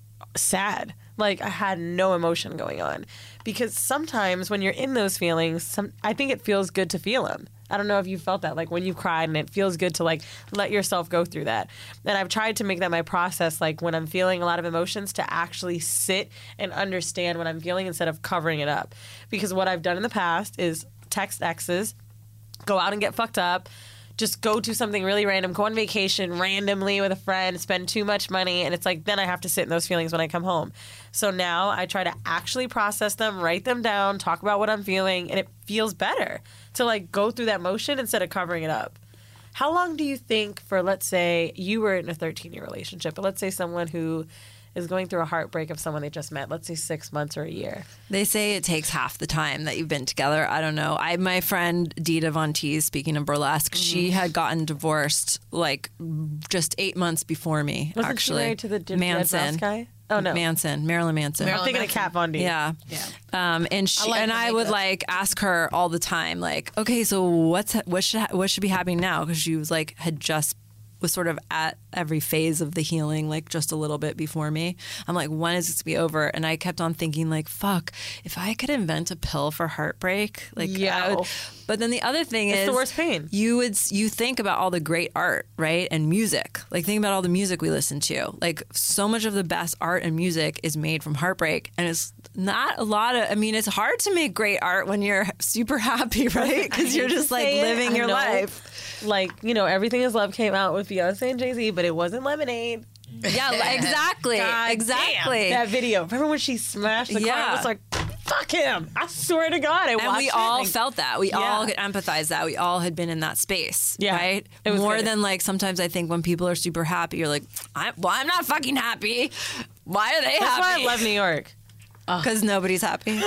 sad. Like I had no emotion going on. Because sometimes when you're in those feelings, some, I think it feels good to feel them. I don't know if you felt that, like when you cried, and it feels good to like let yourself go through that. And I've tried to make that my process, like when I'm feeling a lot of emotions, to actually sit and understand what I'm feeling instead of covering it up. Because what I've done in the past is text exes, go out and get fucked up, just go do something really random, go on vacation randomly with a friend, spend too much money, and it's like then I have to sit in those feelings when I come home. So now I try to actually process them, write them down, talk about what I'm feeling, and it feels better to like go through that motion instead of covering it up. How long do you think for, let's say you were in a thirteen-year relationship, but let's say someone who is going through a heartbreak of someone they just met, let's say six months or a year?
They say it takes half the time that you've been together. I don't know. I my friend Dita Von Teese, speaking of burlesque,
Mm-hmm.
she had gotten divorced like just eight months before me.
Wasn't
actually,
she married to the Dead
Manson
Mouse guy? Oh no,
Manson, Marilyn Manson.
I'm thinking of Kat Von D.
Yeah.
Yeah.
Um, and she
I like
and
her
I would
makeup.
like ask her all the time, like, okay, so what's what should ha- what should be happening now? Because she was like had just was sort of at every phase of the healing, like just a little bit before me. I'm like, when is this to be over? And I kept on thinking, like, fuck, if I could invent a pill for heartbreak, like,
Yo.
I would. But then the other thing
It's
is
the worst pain.
You would you think about all the great art, right, and music. Like think about all the music we listen to. Like so much of the best art and music is made from heartbreak, and it's not a lot of. I mean, it's hard to make great art when you're super happy, right? Because you're just like
Say it,
living
I
your
know.
life.
Like, you know, Everything Is Love came out with Beyonce and Jay-Z, but it wasn't Lemonade.
Yeah, exactly,
God
exactly.
damn, that video. Remember when she smashed the car?
Yeah.
I was like, fuck him. I swear to God, I
And
watched
we
it,
all
like,
felt that. We
Yeah.
all could empathize that. We all had been in that space.
Yeah.
Right?
It was
More
good.
than like sometimes I think when people are super happy, you're like, I, well, I'm not fucking happy. Why are they
That's why I
happy?
love New York.
Because nobody's happy.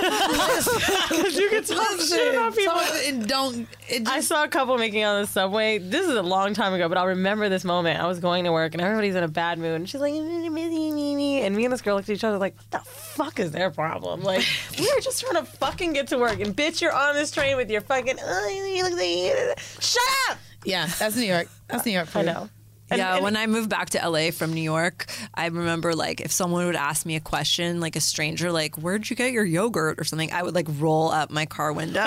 Because you can talk shit about people.
So it don't. It just,
I saw a couple making out on the subway. This is a long time ago, but I'll remember this moment. I was going to work and everybody's in a bad mood. And she's like, and me and this girl looked at each other like, what the fuck is their problem? Like, we were just trying to fucking get to work. And bitch, you're on this train with your fucking, oh, you look like, shut up!
yeah, that's New York. That's New York. For
I
you.
know. And-
yeah,
and-
when I moved back to L A from New York, I remember like if someone would ask me a question, like a stranger, like, where'd you get your yogurt or something, I would like roll up my car window.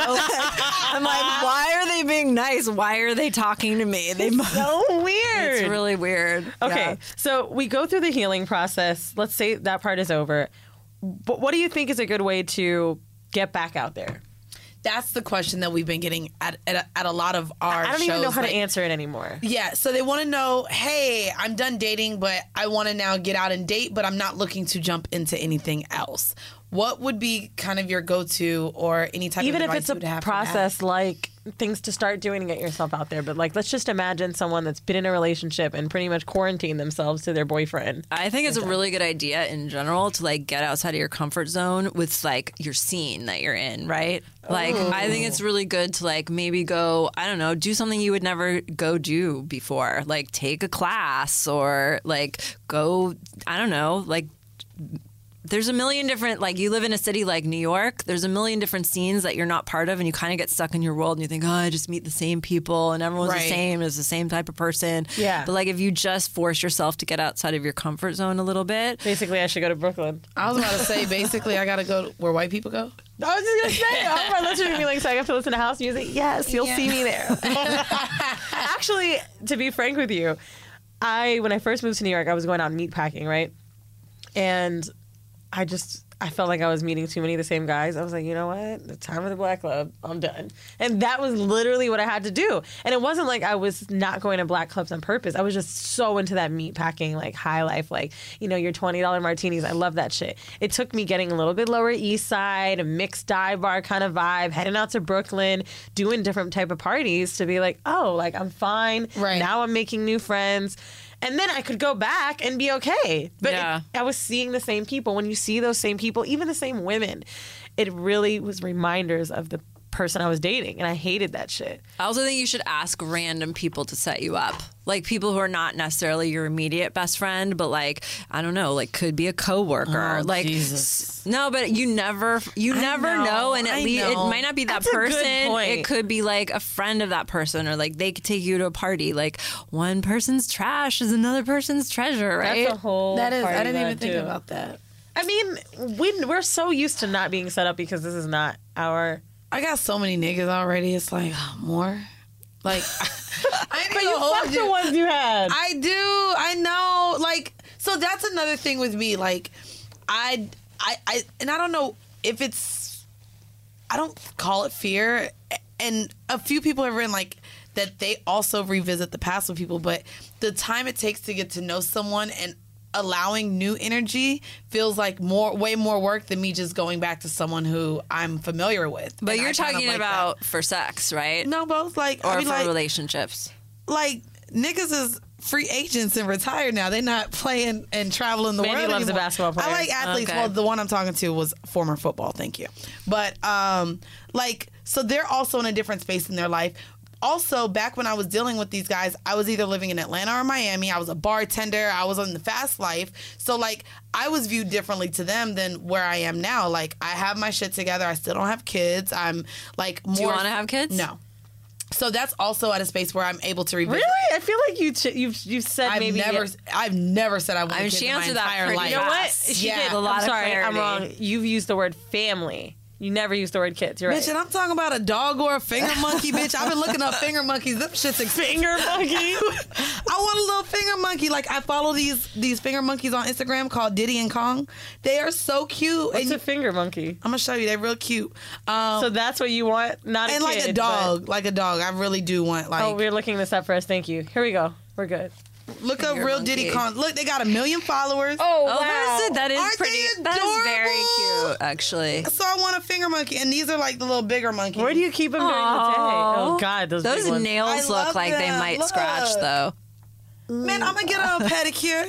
I'm like, why are they being nice? Why are they talking to me? They must.
so weird.
It's really weird.
Okay,
Yeah.
so we go through the healing process. Let's say that part is over. But what do you think is a good way to get back out there?
That's the question that we've been getting at at a, at a lot of our
I don't
shows.
even know how
like-
to answer it anymore.
Yeah, so they want to know, hey, I'm done dating, but I want to now get out and date, but I'm not looking to jump into anything else. What would be kind of your go-to or any type
Even
of
if
advice
it's
you
a
would have for
process like things to start doing to get yourself out there. But like, let's just imagine someone that's been in a relationship and pretty much quarantined themselves to their boyfriend.
I think it's a really good idea in general to like get outside of your comfort zone with like your scene that you're in, right? Like I think it's really good to like maybe go, I don't know, do something you would never go do before. Like take a class or like go, I don't know, like there's a million different, like, you live in a city like New York, there's a million different scenes that you're not part of, and you kind of get stuck in your world, and you think, oh, I just meet the same people, and everyone's
Right.
the same, is the same type of person.
Yeah.
But, like, if you just force yourself to get outside of your comfort zone a little bit,
Basically, I should go to Brooklyn.
I was about to say, basically, I got to go where white people go.
I was just gonna say, I'm my listening to me like, so I have to listen to house music. Yes, you'll
Yeah.
see me there. Actually, to be frank with you, I when I first moved to New York, I was going out meatpacking, right? And I just I felt like I was meeting too many of the same guys. I was like, you know what? The time of the Black Club, I'm done. And that was literally what I had to do. And it wasn't like I was not going to black clubs on purpose. I was just so into that meatpacking, like high life, like, you know, your twenty dollar martinis. I love that shit. It took me getting a little bit Lower East Side, a mixed dive bar kind of vibe, heading out to Brooklyn, doing different type of parties to be like, oh, like I'm fine.
Right.
Now I'm making new friends. And then I could go back and be okay. But
Yeah.
it, I was seeing the same people. When you see those same people, even the same women, it really was reminders of the person I was dating. And I hated that shit.
I also think you should ask random people to set you up. Like people who are not necessarily your immediate best friend, but like, I don't know, like could be a coworker.
Oh,
like
Jesus.
No, but you never you
I
never
know,
know, and at
I
least it
know.
might not be that
That's a good
person.
point.
It could be like a friend of that person, or like they could take you to a party. Like one person's trash is another person's treasure, right?
That's a whole
That is,
part
I
of
didn't
that,
even think
too.
about that.
I mean, we, we're so used to not being set up because this is not our...
I got so many niggas already. It's like, oh, more? Like, I ain't
But
even
you
hold
fucked the ones you had.
I do. I know. Like, so that's another thing with me. Like, I, I, I, and I don't know if it's, I don't call it fear. And a few people have written like that they also revisit the past with people, but the time it takes to get to know someone and allowing new energy feels like more, way more work than me just going back to someone who I'm familiar with.
But
And
you're
I kind of
talking
like
about
that.
for sex, right?
No, both like
Or
I mean,
for
like,
relationships.
like niggas is free agents and retired now. They're not playing and traveling the
Mandy
world
loves a
anymore.
basketball player.
I like athletes.
Okay.
Well, the one I'm talking to was former football. Thank you. But um, like, so they're also in a different space in their life. Also, back when I was dealing with these guys, I was either living in Atlanta or Miami. I was a bartender. I was on the fast life. So, like, I was viewed differently to them than where I am now. Like, I have my shit together. I still don't have kids. I'm, like, more...
Do you want to have kids?
No. So that's also at a space where I'm able to revisit.
Really? I feel like you ch- you've you've said
I've
maybe
never, I've never said I wanted
I mean,
kids
she
in my
answered that
entire
pretty
life.
You know what?
fast.
She
Yeah.
did.
A lot
I'm
of
sorry, I'm
clarity.
wrong. You've used the word family. You never used the word kids. You're
Bitch,
right.
and I'm talking about a dog or a finger monkey, bitch. I've been looking up finger monkeys. Them shit's expensive.
Finger monkey.
I want a little finger monkey. Like, I follow these these finger monkeys on Instagram called Diddy and Kong. They are so cute.
What's
and
a finger monkey?
I'm gonna show you. They're real cute. Um,
So that's what you want, not a
and like
kid,
a
but-
dog, like a dog. I really do want like.
Oh, we're looking this up for us. Thank you. Here we go. We're good.
look up
finger
real
monkey.
Diddy Kong. Look, they got a million followers.
Oh,
Oh, that is, that is
Aren't
pretty.
they
That is very
adorable?
cute, actually.
So I want a finger monkey, and these are like the little bigger monkeys.
Where do you keep them during the day?
Aw.
Oh God, those
Those
big ones.
nails
I
look
love
like they
them.
might
Look.
scratch, though.
Man, I'm gonna get a pedicure.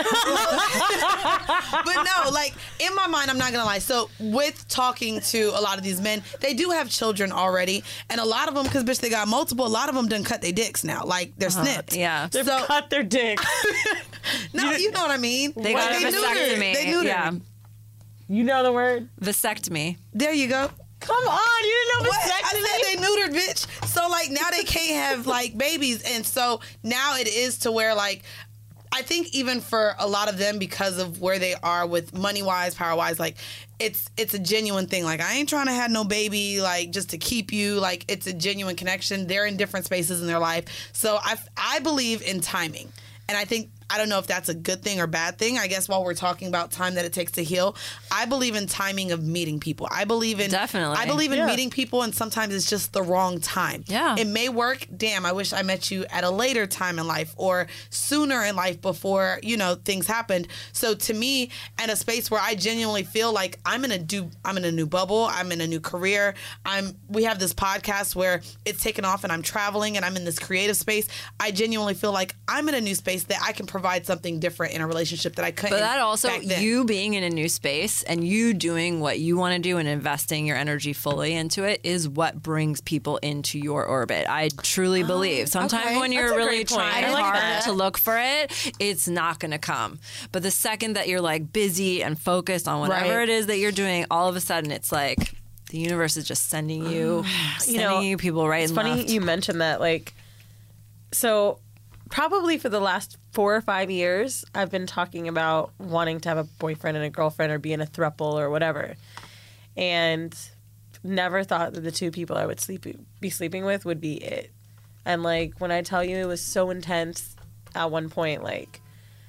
But no, like in my mind, I'm not gonna lie. So with talking to a lot of these men, they do have children already, and a lot of them, because bitch, they got multiple. A lot of them done cut their dicks now, like they're snipped.
yeah.
They've
So
cut their dick.
no, you know what I mean.
They
Like,
got a
neutered.
vasectomy.
They neutered.
Yeah.
You know the word?
Vasectomy.
There you go.
Come on, you didn't know
What? I
vasectomy?
said they neutered, bitch. So like now they can't have like babies, and so now it is to where like. I think even for a lot of them, because of where they are with money wise, power wise, like it's it's a genuine thing. Like I ain't trying to have no baby, like just to keep you. Like it's a genuine connection. They're in different spaces in their life, so I I believe in timing, and I think. I don't know if that's a good thing or bad thing. I guess while we're talking about time that it takes to heal, I believe in timing of meeting people. I believe in
Definitely.
I believe in
Yeah.
meeting people, and sometimes it's just the wrong time.
Yeah.
It may work. Damn, I wish I met you at a later time in life or sooner in life before, you know, things happened. So to me, at a space where I genuinely feel like I'm in a do I'm in a new bubble, I'm in a new career. I'm we have this podcast where it's taken off and I'm traveling and I'm in this creative space. I genuinely feel like I'm in a new space that I can provide something different in a relationship that I couldn't.
But that also,
back then.
you being in a new space and you doing what you want to do and investing your energy fully into it is what brings people into your orbit. I truly believe. Sometimes
okay.
when you're
That's a
really
great point.
trying
I like
hard
that.
to look for it, it's not going to come. But the second that you're like busy and focused on whatever
Right.
it is that you're doing, all of a sudden it's like the universe is just sending you, sending
know,
you people right
It's
and
funny
left.
you mentioned that. Like, so probably for the last four or five years, I've been talking about wanting to have a boyfriend and a girlfriend or be in a throuple or whatever, and never thought that the two people I would sleep be sleeping with would be it. And like when I tell you, it was so intense. At one point, like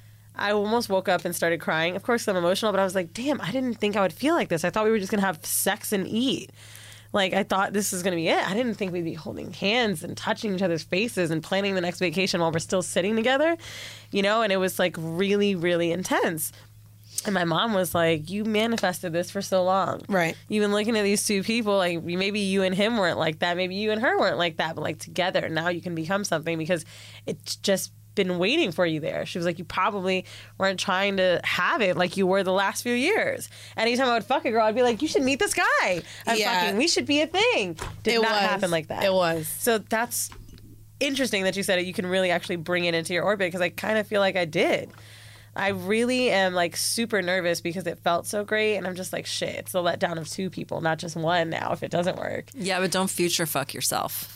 I almost woke up and started crying. Of course, I'm emotional, but I was like, damn, I didn't think I would feel like this. I thought we were just gonna have sex and eat. Like, I thought this was going to be it. I didn't think we'd be holding hands and touching each other's faces and planning the next vacation while we're still sitting together, you know? And it was, like, really, really intense. And my mom was like, you manifested this for so long.
Right.
You've been looking at these two people, like, maybe you and him weren't like that. Maybe you and her weren't like that. But, like, together, now you can become something because it's just been waiting for you there. She was like, you probably weren't trying to have it like you were the last few years. Anytime I would fuck a girl, I'd be like, you should meet this guy. I'm
Yeah.
fucking, we should be a thing. Did
It
not
was.
happen like that.
It was.
So that's interesting that you said it. You can really actually bring it into your orbit because I kind of feel like I did. I really am like super nervous because it felt so great, and I'm just like, shit, it's the letdown of two people, not just one now if it doesn't work.
Yeah, but don't future fuck yourself.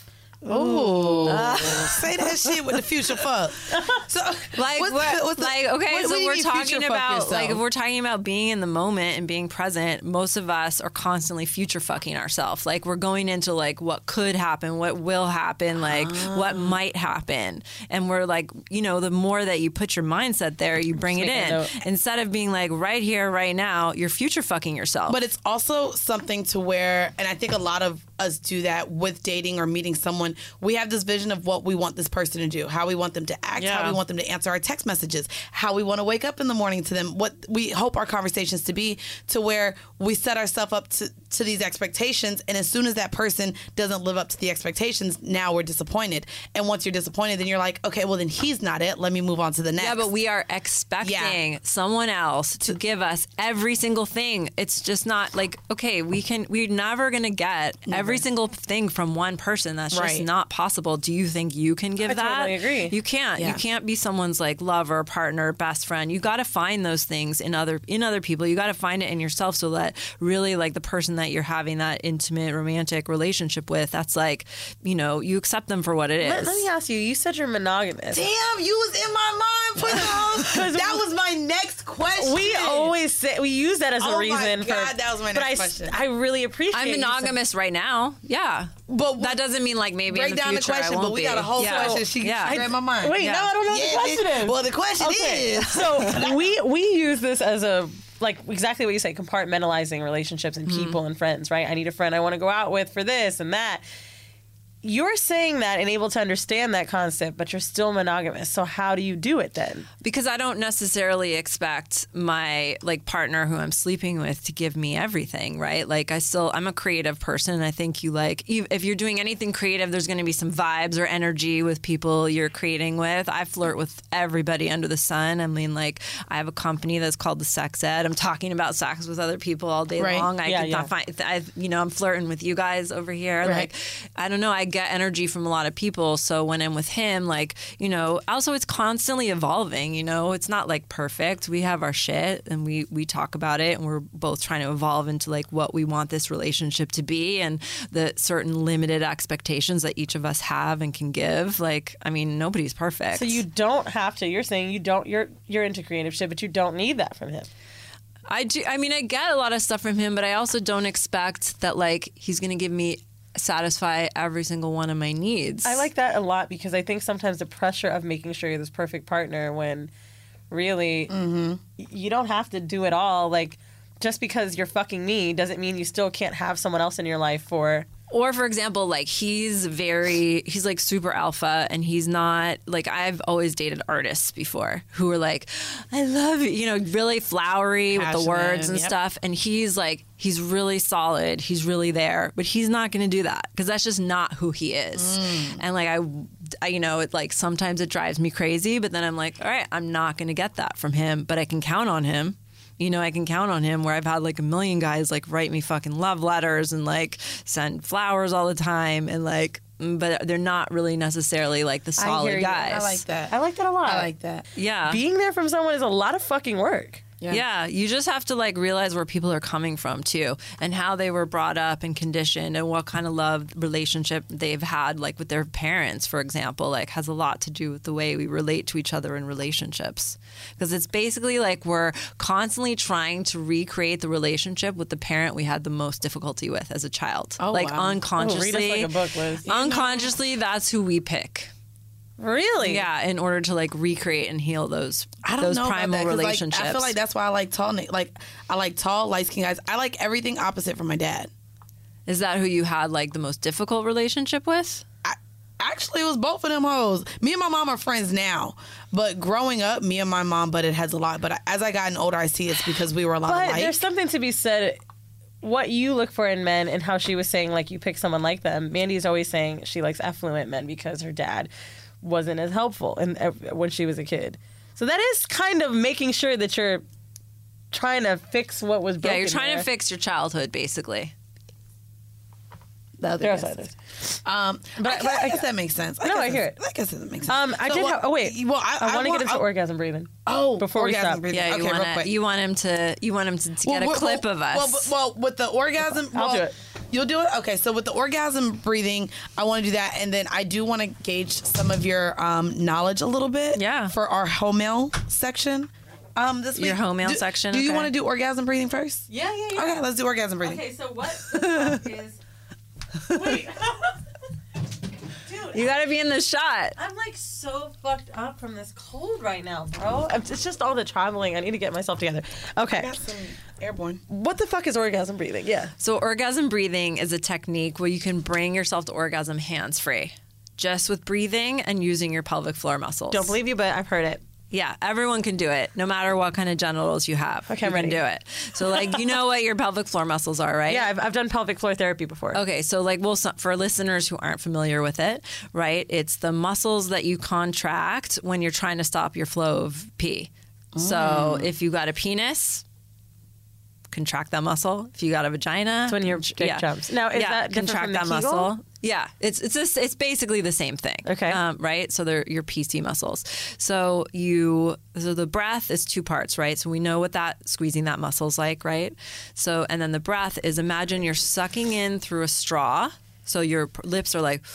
Ooh. Say that shit with the future fuck. So,
Like,
what's-
what,
what's the-
like, okay,
what- what
so
do you
we're
mean
talking
future fuck
about,
yourself?
like, if we're talking about being in the moment and being present, most of us are constantly future fucking ourselves. Like, we're going into, like, what could happen, what will happen, like, what might happen. And we're like, you know, the more that you put your mindset there, you bring it
making a
in.
note.
Instead of being like, right here, right now, you're future fucking yourself.
But it's also something to where, and I think a lot of us do that with dating or meeting someone. We have this vision of what we want this person to do, how we want them to act,
Yeah.
how we want them to answer our text messages, how we want to wake up in the morning to them, what we hope our conversations to be, to where we set ourselves up to, to these expectations. And as soon as that person doesn't live up to the expectations, now we're disappointed. And once you're disappointed, then you're like, okay, well, then he's not it. Let me move on to the next.
Yeah, but we are expecting
Yeah.
someone else to give us every single thing. It's just not like, okay, we can, we're never going to get every single thing from one person. That's just
Right.
not possible. Do you think you can give
I
that?
totally agree.
You can't.
Yeah.
You can't be someone's like lover, partner, best friend. You got to find those things in other in other people. You got to find it in yourself so that really like the person that you're having that intimate romantic relationship with, that's like, you know, you accept them for what it is.
Let, let me ask you, you said you're monogamous.
damn, you was in my mind. Put it on. That was my next question.
We always say, we use that as a
Oh my
reason for.
God, that was my
but
next
I,
question.
I really appreciate.
I'm
you saying-
monogamous right now. Yeah.
But
that doesn't mean like maybe in
break
the
down the
future I
question,
won't
but we
be.
got a whole
Yeah.
question. She,
yeah.
she read my mind.
Wait,
Yeah.
no, I don't know what
Yeah,
the question
bitch.
is.
Well, the question
Okay.
is.
So we we use this as a like exactly what you say, compartmentalizing relationships and people and friends, right? I need a friend I want to go out with for this and that. You're saying that and able to understand that concept, but you're still monogamous. So how do you do it then?
Because I don't necessarily expect my like partner who I'm sleeping with to give me everything, right? Like I still, I'm a creative person. And I think you like, if you're doing anything creative, there's going to be some vibes or energy with people you're creating with. I flirt with everybody under the sun. I mean, like I have a company that's called the Sex Ed. I'm talking about sex with other people all day
Right.
long. I
Yeah,
could
yeah.
not find, I, you know, I'm flirting with you guys over here.
Right.
Like, I don't know. I get energy from a lot of people. So when I'm with him, like, you know, also it's constantly evolving, you know, it's not like perfect. We have our shit and we, we talk about it and we're both trying to evolve into like what we want this relationship to be and the certain limited expectations that each of us have and can give. Like, I mean, nobody's perfect.
So you don't have to. You're saying you don't. You're you're into creative shit, but you don't need that from him.
I do. I mean, I get a lot of stuff from him, but I also don't expect that like he's going to give me satisfy every single one of my needs.
I like that a lot because I think sometimes the pressure of making sure you're this perfect partner when really y- you don't have to do it all. Like just because you're fucking me doesn't mean you still can't have someone else in your life for.
Or for example, like he's very, he's like super alpha and he's not, like I've always dated artists before who are like, I love it, you know, really flowery with the
Passionate,
words and
yep.
stuff. And he's like, he's really solid. He's really there, but he's not going to do that because that's just not who he is. And like, I I- you know, it like sometimes it drives me crazy, but then I'm like, all right, I'm not going to get that from him, but I can count on him. You know, I can count on him where I've had like a million guys like write me fucking love letters and like send flowers all the time and like, but they're not really necessarily like the
I hear
solid
you.
guys.
I like that.
I like that a lot.
I like that.
Yeah.
Being there from someone is a lot of fucking work.
Yeah.
Yeah, you just have to like realize where people are coming from too, and how they were brought up and conditioned, and what kind of love relationship they've had, like with their parents, for example, like has a lot to do with the way we relate to each other in relationships. Because it's basically like we're constantly trying to recreate the relationship with the parent we had the most difficulty with as a child.
Oh,
like
wow.
unconsciously,
Oh, read us like a book, Liz.
unconsciously, that's who we pick.
Really?
Yeah, in order to like recreate and heal those
I don't
those
know
primal
about that, 'cause,
relationships.
Like, I feel like that's why I like tall. na- Like I like tall, light skinned guys. I like everything opposite from my dad.
Is that who you had like the most difficult relationship with?
I, actually, it was both of them hoes. Me and my mom are friends now, but growing up, me and my mom butted heads a lot. But as I gotten older, I see it's because we were a lot
But
alike.
there's something to be said. What you look for in men, and how she was saying like you pick someone like them. Mandy's always saying she likes affluent men because her dad wasn't as helpful and when she was a kid. So that is kind of making sure that you're trying to fix what was broken.
Yeah, you're trying
there.
to fix your childhood, basically.
The other
They're
guys.
outsiders.
Um,
But-
but, I,
but
I
I-
guess that makes sense.
No,
guess
I hear
that's- I guess that makes sense.
Um, I
So
did.
what-
have, oh wait,
Well, I,
I, want to
want-
get into
I-
orgasm breathing.
Oh,
before we
orgasm
stop.
breathing.
Yeah, you
okay, real
want
quick.
you want him to you want him to, to
Well,
get a
well,
clip
well,
of us.
Well, but- well, with the orgasm,
I'll
well,
do it.
You'll do it? Okay, so with the orgasm breathing, I want to do that. And then I do want to gauge some of your um, knowledge a little bit
Yeah.
for our home mail section. Um, this week.
Your home mail
Do-
section?
Do you
Okay.
want to do orgasm breathing first?
Yeah, yeah,
Okay, let's do orgasm breathing.
Okay, so what the fuck is? Wait, dude,
you got to be in the shot.
I'm like so fucked up from this cold right now, bro. It's just all the traveling. I need to get myself together. Okay,
Got some airborne.
what the fuck is orgasm breathing? Yeah.
So orgasm breathing is a technique where you can bring yourself to orgasm hands free, just with breathing and using your pelvic floor muscles.
Don't believe you, but I've heard it.
Yeah, everyone can do it, no matter what kind of genitals you have.
Okay,
you
I'm ready.
can do it. So, like, you know what your pelvic floor muscles are, right?
Yeah, I've, I've done pelvic floor therapy before.
Okay, so like, well, so- for listeners who aren't familiar with it, right? It's the muscles that you contract when you're trying to stop your flow of pee. So, if you got a penis, contract that muscle. If you got a vagina,
It's when your dick jumps. Now, is that different
contract
from the
that
Kegel?
muscle. Yeah, it's it's just, it's basically the same thing.
Okay.
um, right. So they're your P C muscles. So you so the breath is two parts, right? So we know what that squeezing that muscle's like, right? So and then the breath is, imagine you're sucking in through a straw. So your p- lips are like.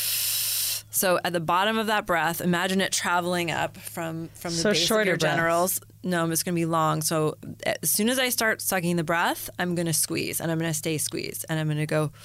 So at the bottom of that breath, imagine it traveling up from from the
So
base of
shorter
your
breaths.
genitals. No, it's going to be long. So as soon as I start sucking the breath, I'm going to squeeze, and I'm going to stay squeezed, and I'm going to go.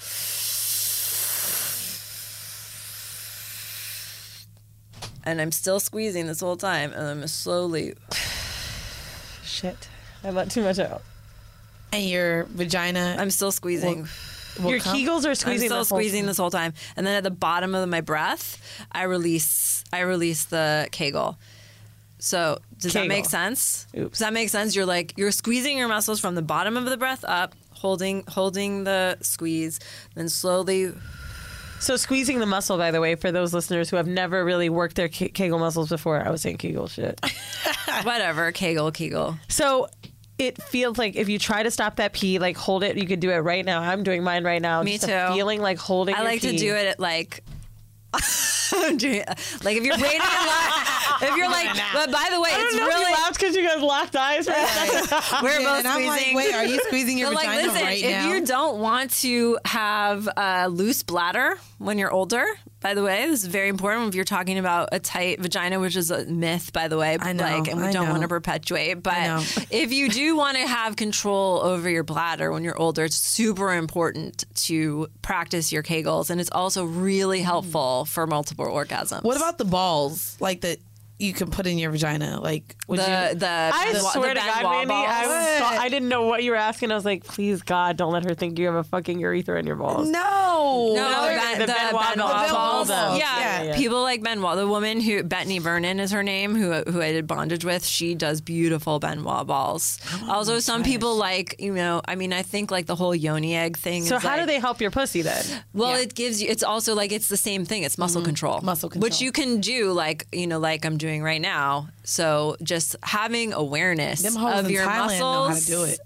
And I'm still squeezing this whole time, and I'm gonna slowly.
Shit, I let too much out.
And your vagina.
I'm still squeezing.
will
Your
come?
Kegels are
I'm
squeezing.
still
this whole
squeezing
time.
this whole time, and then at the bottom of my breath, I release. I release the Kegel. So does that
Kegel.
make sense?
Oops.
Does that make sense? You're like you're squeezing your muscles from the bottom of the breath up, holding holding the squeeze, then slowly.
So squeezing the muscle, by the way, for those listeners who have never really worked their Ke- Kegel muscles before, I was saying Kegel shit.
Whatever, Kegel, Kegel.
So it feels like if you try to stop that pee, like hold it, you could do it right now. I'm doing mine right now.
Me
Just a
too.
feeling like holding.
I
your
like to
pee.
do it at like. I'm doing it- like if you're waiting in line, if you're like, but by the way,
I
it's
don't know if
really
you laughed because you guys locked eyes. For a second.
we're
Yeah,
both
and I'm like,
squeezing.
wait, are you squeezing your
But like,
vagina
listen,
right
if
now?
you don't want to have a loose bladder when you're older, by the way, this is very important if you're talking about a tight vagina, which is a myth, by the way.
I know,
like, and we
I
don't
know.
want to perpetuate.
I
But
know.
if you do want to have control over your bladder when you're older, it's super important to practice your Kegels, and it's also really helpful for multiple orgasms.
What about the balls, like that you can put in your vagina? Like, would
the
you?
the
I
the,
swear
the
to God,
Benoit
Mandy, I,
balls?
was, I didn't know what you were asking. I was like, please, God, don't let her think you have a fucking urethra in your balls.
No, No.
No,
the
Ben-
the
the
Benoit
Benoit
Balls.
Balls.
Balls.
Yeah.
Yeah,
yeah.
People like Benoit. The woman who Bettany Vernon is her name, who who I did bondage with. She does beautiful Benoit balls. Also, some people like you know. I mean, I think like the whole yoni egg thing.
So
is
how
like,
do they help your pussy then?
Well,
Yeah.
it gives you. It's also like it's the same thing. It's muscle control,
Muscle control.
which you can do like you know, like I'm doing right now. So just having awareness
Them hoes
of
in
your
Thailand
muscles.
know how to do it.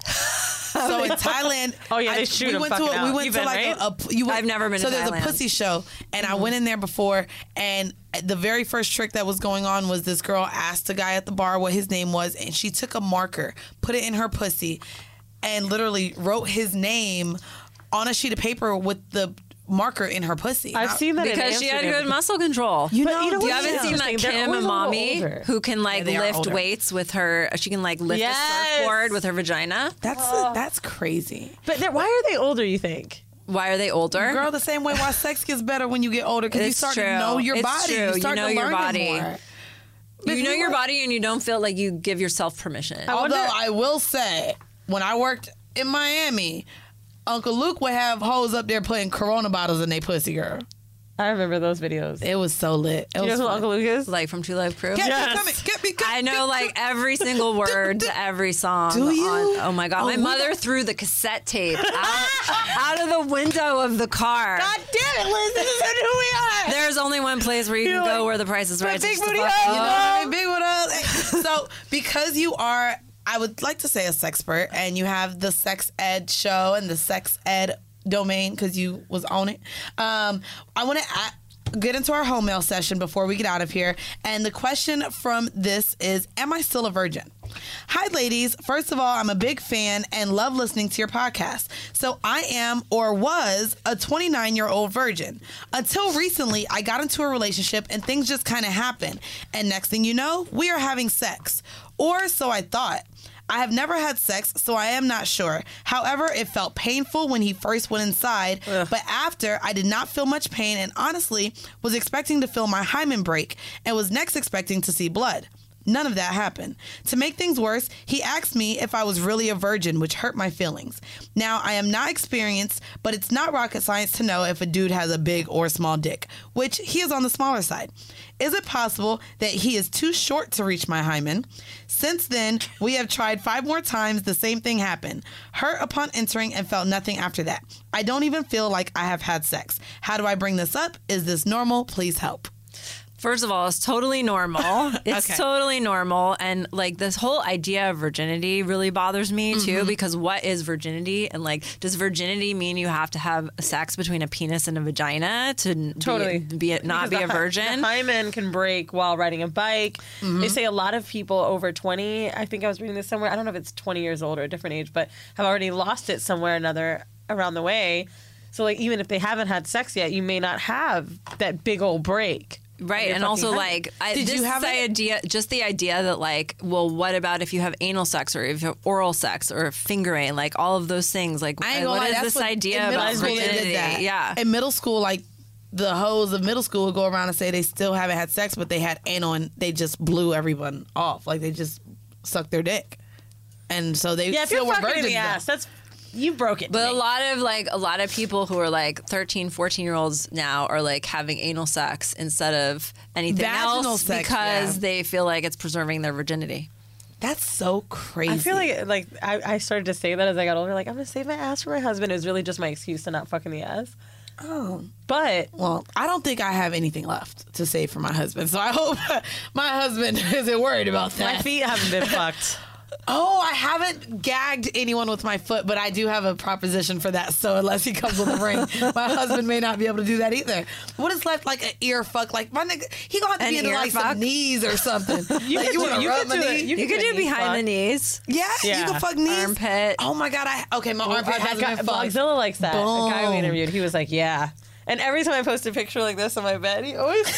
So in Thailand,
Oh, yeah, they
I-
shoot
we
'em
went to
fucking
a, we
out.
went
You've
to
been,
like
right?
a, a you went,
I've never been
so
to
there's
Thailand.
a pussy show, and I went in there before, and the very first trick that was going on was this girl asked the guy at the bar what his name was, and she took a marker, put it in her pussy, and literally wrote his name on a sheet of paper with the marker in her pussy.
I've
And I-
seen that in
Because she had
Amsterdam.
good muscle control.
You
But
know,
you know
You
what?
haven't
Yeah.
seen that
Interesting. They're
Kim
always a little
Amami
older.
who can like
Yeah, they are
lift
older.
weights with her? She can like lift
Yes.
a surfboard with her vagina.
That's that's crazy.
But they're- why are they older, you think?
Why are they older?
Girl, the same way why sex gets better when you get older because you
It's
start
true.
to know your
It's
body.
true.
You
You
start
know
to
your
learn it
body.
more.
you
If
know
you
your
were-
body and you don't feel like you give yourself permission.
wonder-
Although I will say, when I worked in Miami, Uncle Luke would have hoes up there putting Corona bottles in their pussy, girl.
I remember those videos.
It was so lit. It
Do you know
was
who
fun.
Uncle Luke is?
Like from True Life Crew.
Get
Yes.
me coming. Get me coming.
I know like every single word to every song.
Do you?
On, oh my god!
Oh,
my
we
mother
got-
threw the cassette tape out, out of the window of the car.
God damn it, Liz! This is who we are.
There's only one place where you
You're
can go
like,
where the price is right.
big
It's just
booty
the fuck-
hug,
You know
you
what I mean? Big what up. So, because you are, I would like to say a sexpert, and you have the sex ed show and the sex ed domain because you was on it. Um, I want to get into our home mail session before we get out of here. And the question from this is, am I still a virgin? Hi, ladies. First of all, I'm a big fan and love listening to your podcast. So I am or was a twenty-nine-year-old virgin. Until recently, I got into a relationship and things just kind of happened. And next thing you know, we are having sex. Or so I thought. I have never had sex, so I am not sure. However, it felt painful when he first went inside,
Ugh.
but after, I did not feel much pain and honestly was expecting to feel my hymen break and was next expecting to see blood. None of that happened. To make things worse, he asked me if I was really a virgin, which hurt my feelings. Now, I am not experienced, but it's not rocket science to know if a dude has a big or small dick, which he is on the smaller side. Is it possible that he is too short to reach my hymen? Since then, we have tried five more times. The same thing happened. Hurt upon entering and felt nothing after that. I don't even feel like I have had sex. How do I bring this up? Is this normal? Please help.
First of all, it's totally normal. It's
Okay.
totally normal. And like this whole idea of virginity really bothers me too,
Mm-hmm.
because what is virginity? And like, does virginity mean you have to have sex between a penis and a vagina to n-
Totally.
be, be a, not
Because
be a
the hy-
virgin?
The hymen can break while riding a bike. They say a lot of people over twenty, I think I was reading this somewhere, I don't know if it's twenty years old or a different age, but have already lost it somewhere or another around the way. So like even if they haven't had sex yet, you may not have that big old break.
Right,
Your
and
fucking
also
hymen.
like I,
Did
this
you have
is the
it?
idea, just the idea that like, well, what about if you have anal sex or if you have oral sex or fingering, like all of those things, like
I ain't gonna
what
lie,
is
that's
this
what-
idea
in middle
about
school they did
virginity?
that.
Yeah,
In middle school, like the hoes of middle school would go around and say they still haven't had sex, but they had anal and they just blew everyone off. Like they just sucked their dick. And so they
Yeah, if
still
you're
were
fucking in
virgins.
the ass, that's you broke it. to
but a
me.
lot of like a lot of people who are like thirteen, fourteen year olds now are like having anal sex instead of anything
Vaginal
else
sex,
because
yeah.
they feel like it's preserving their virginity.
That's so crazy.
I feel like like I, I started to say that as I got older. Like I'm gonna save my ass for my husband. It was really just my excuse to not fucking the ass.
Oh.
But
Well, I don't think I have anything left to say for my husband, so I hope my husband isn't worried about that.
my feet haven't been fucked.
Oh, I haven't gagged anyone with my foot, but I do have a proposition for that. So unless he comes with a ring, my husband may not be able to do that either. What is left? Like an ear fuck? Like my nigga, he gonna have to
An
be into
ear
like
fuck?
some knees or something.
You
like
could
you
do-
want to
you
rub
could
my
do it.
knee?
You
You
could
could
do
do
a knee
behind
fuck.
the knees.
Yeah,
Yeah.
you can fuck knees.
Armpit.
Oh my god, I okay. My armpit
Uh,
hasn't
that
been
guy,
fucked.
Vlogzilla likes that. A guy we
Boom.
interviewed, he was like, "Yeah." And every time I post a picture like this on my bed, he always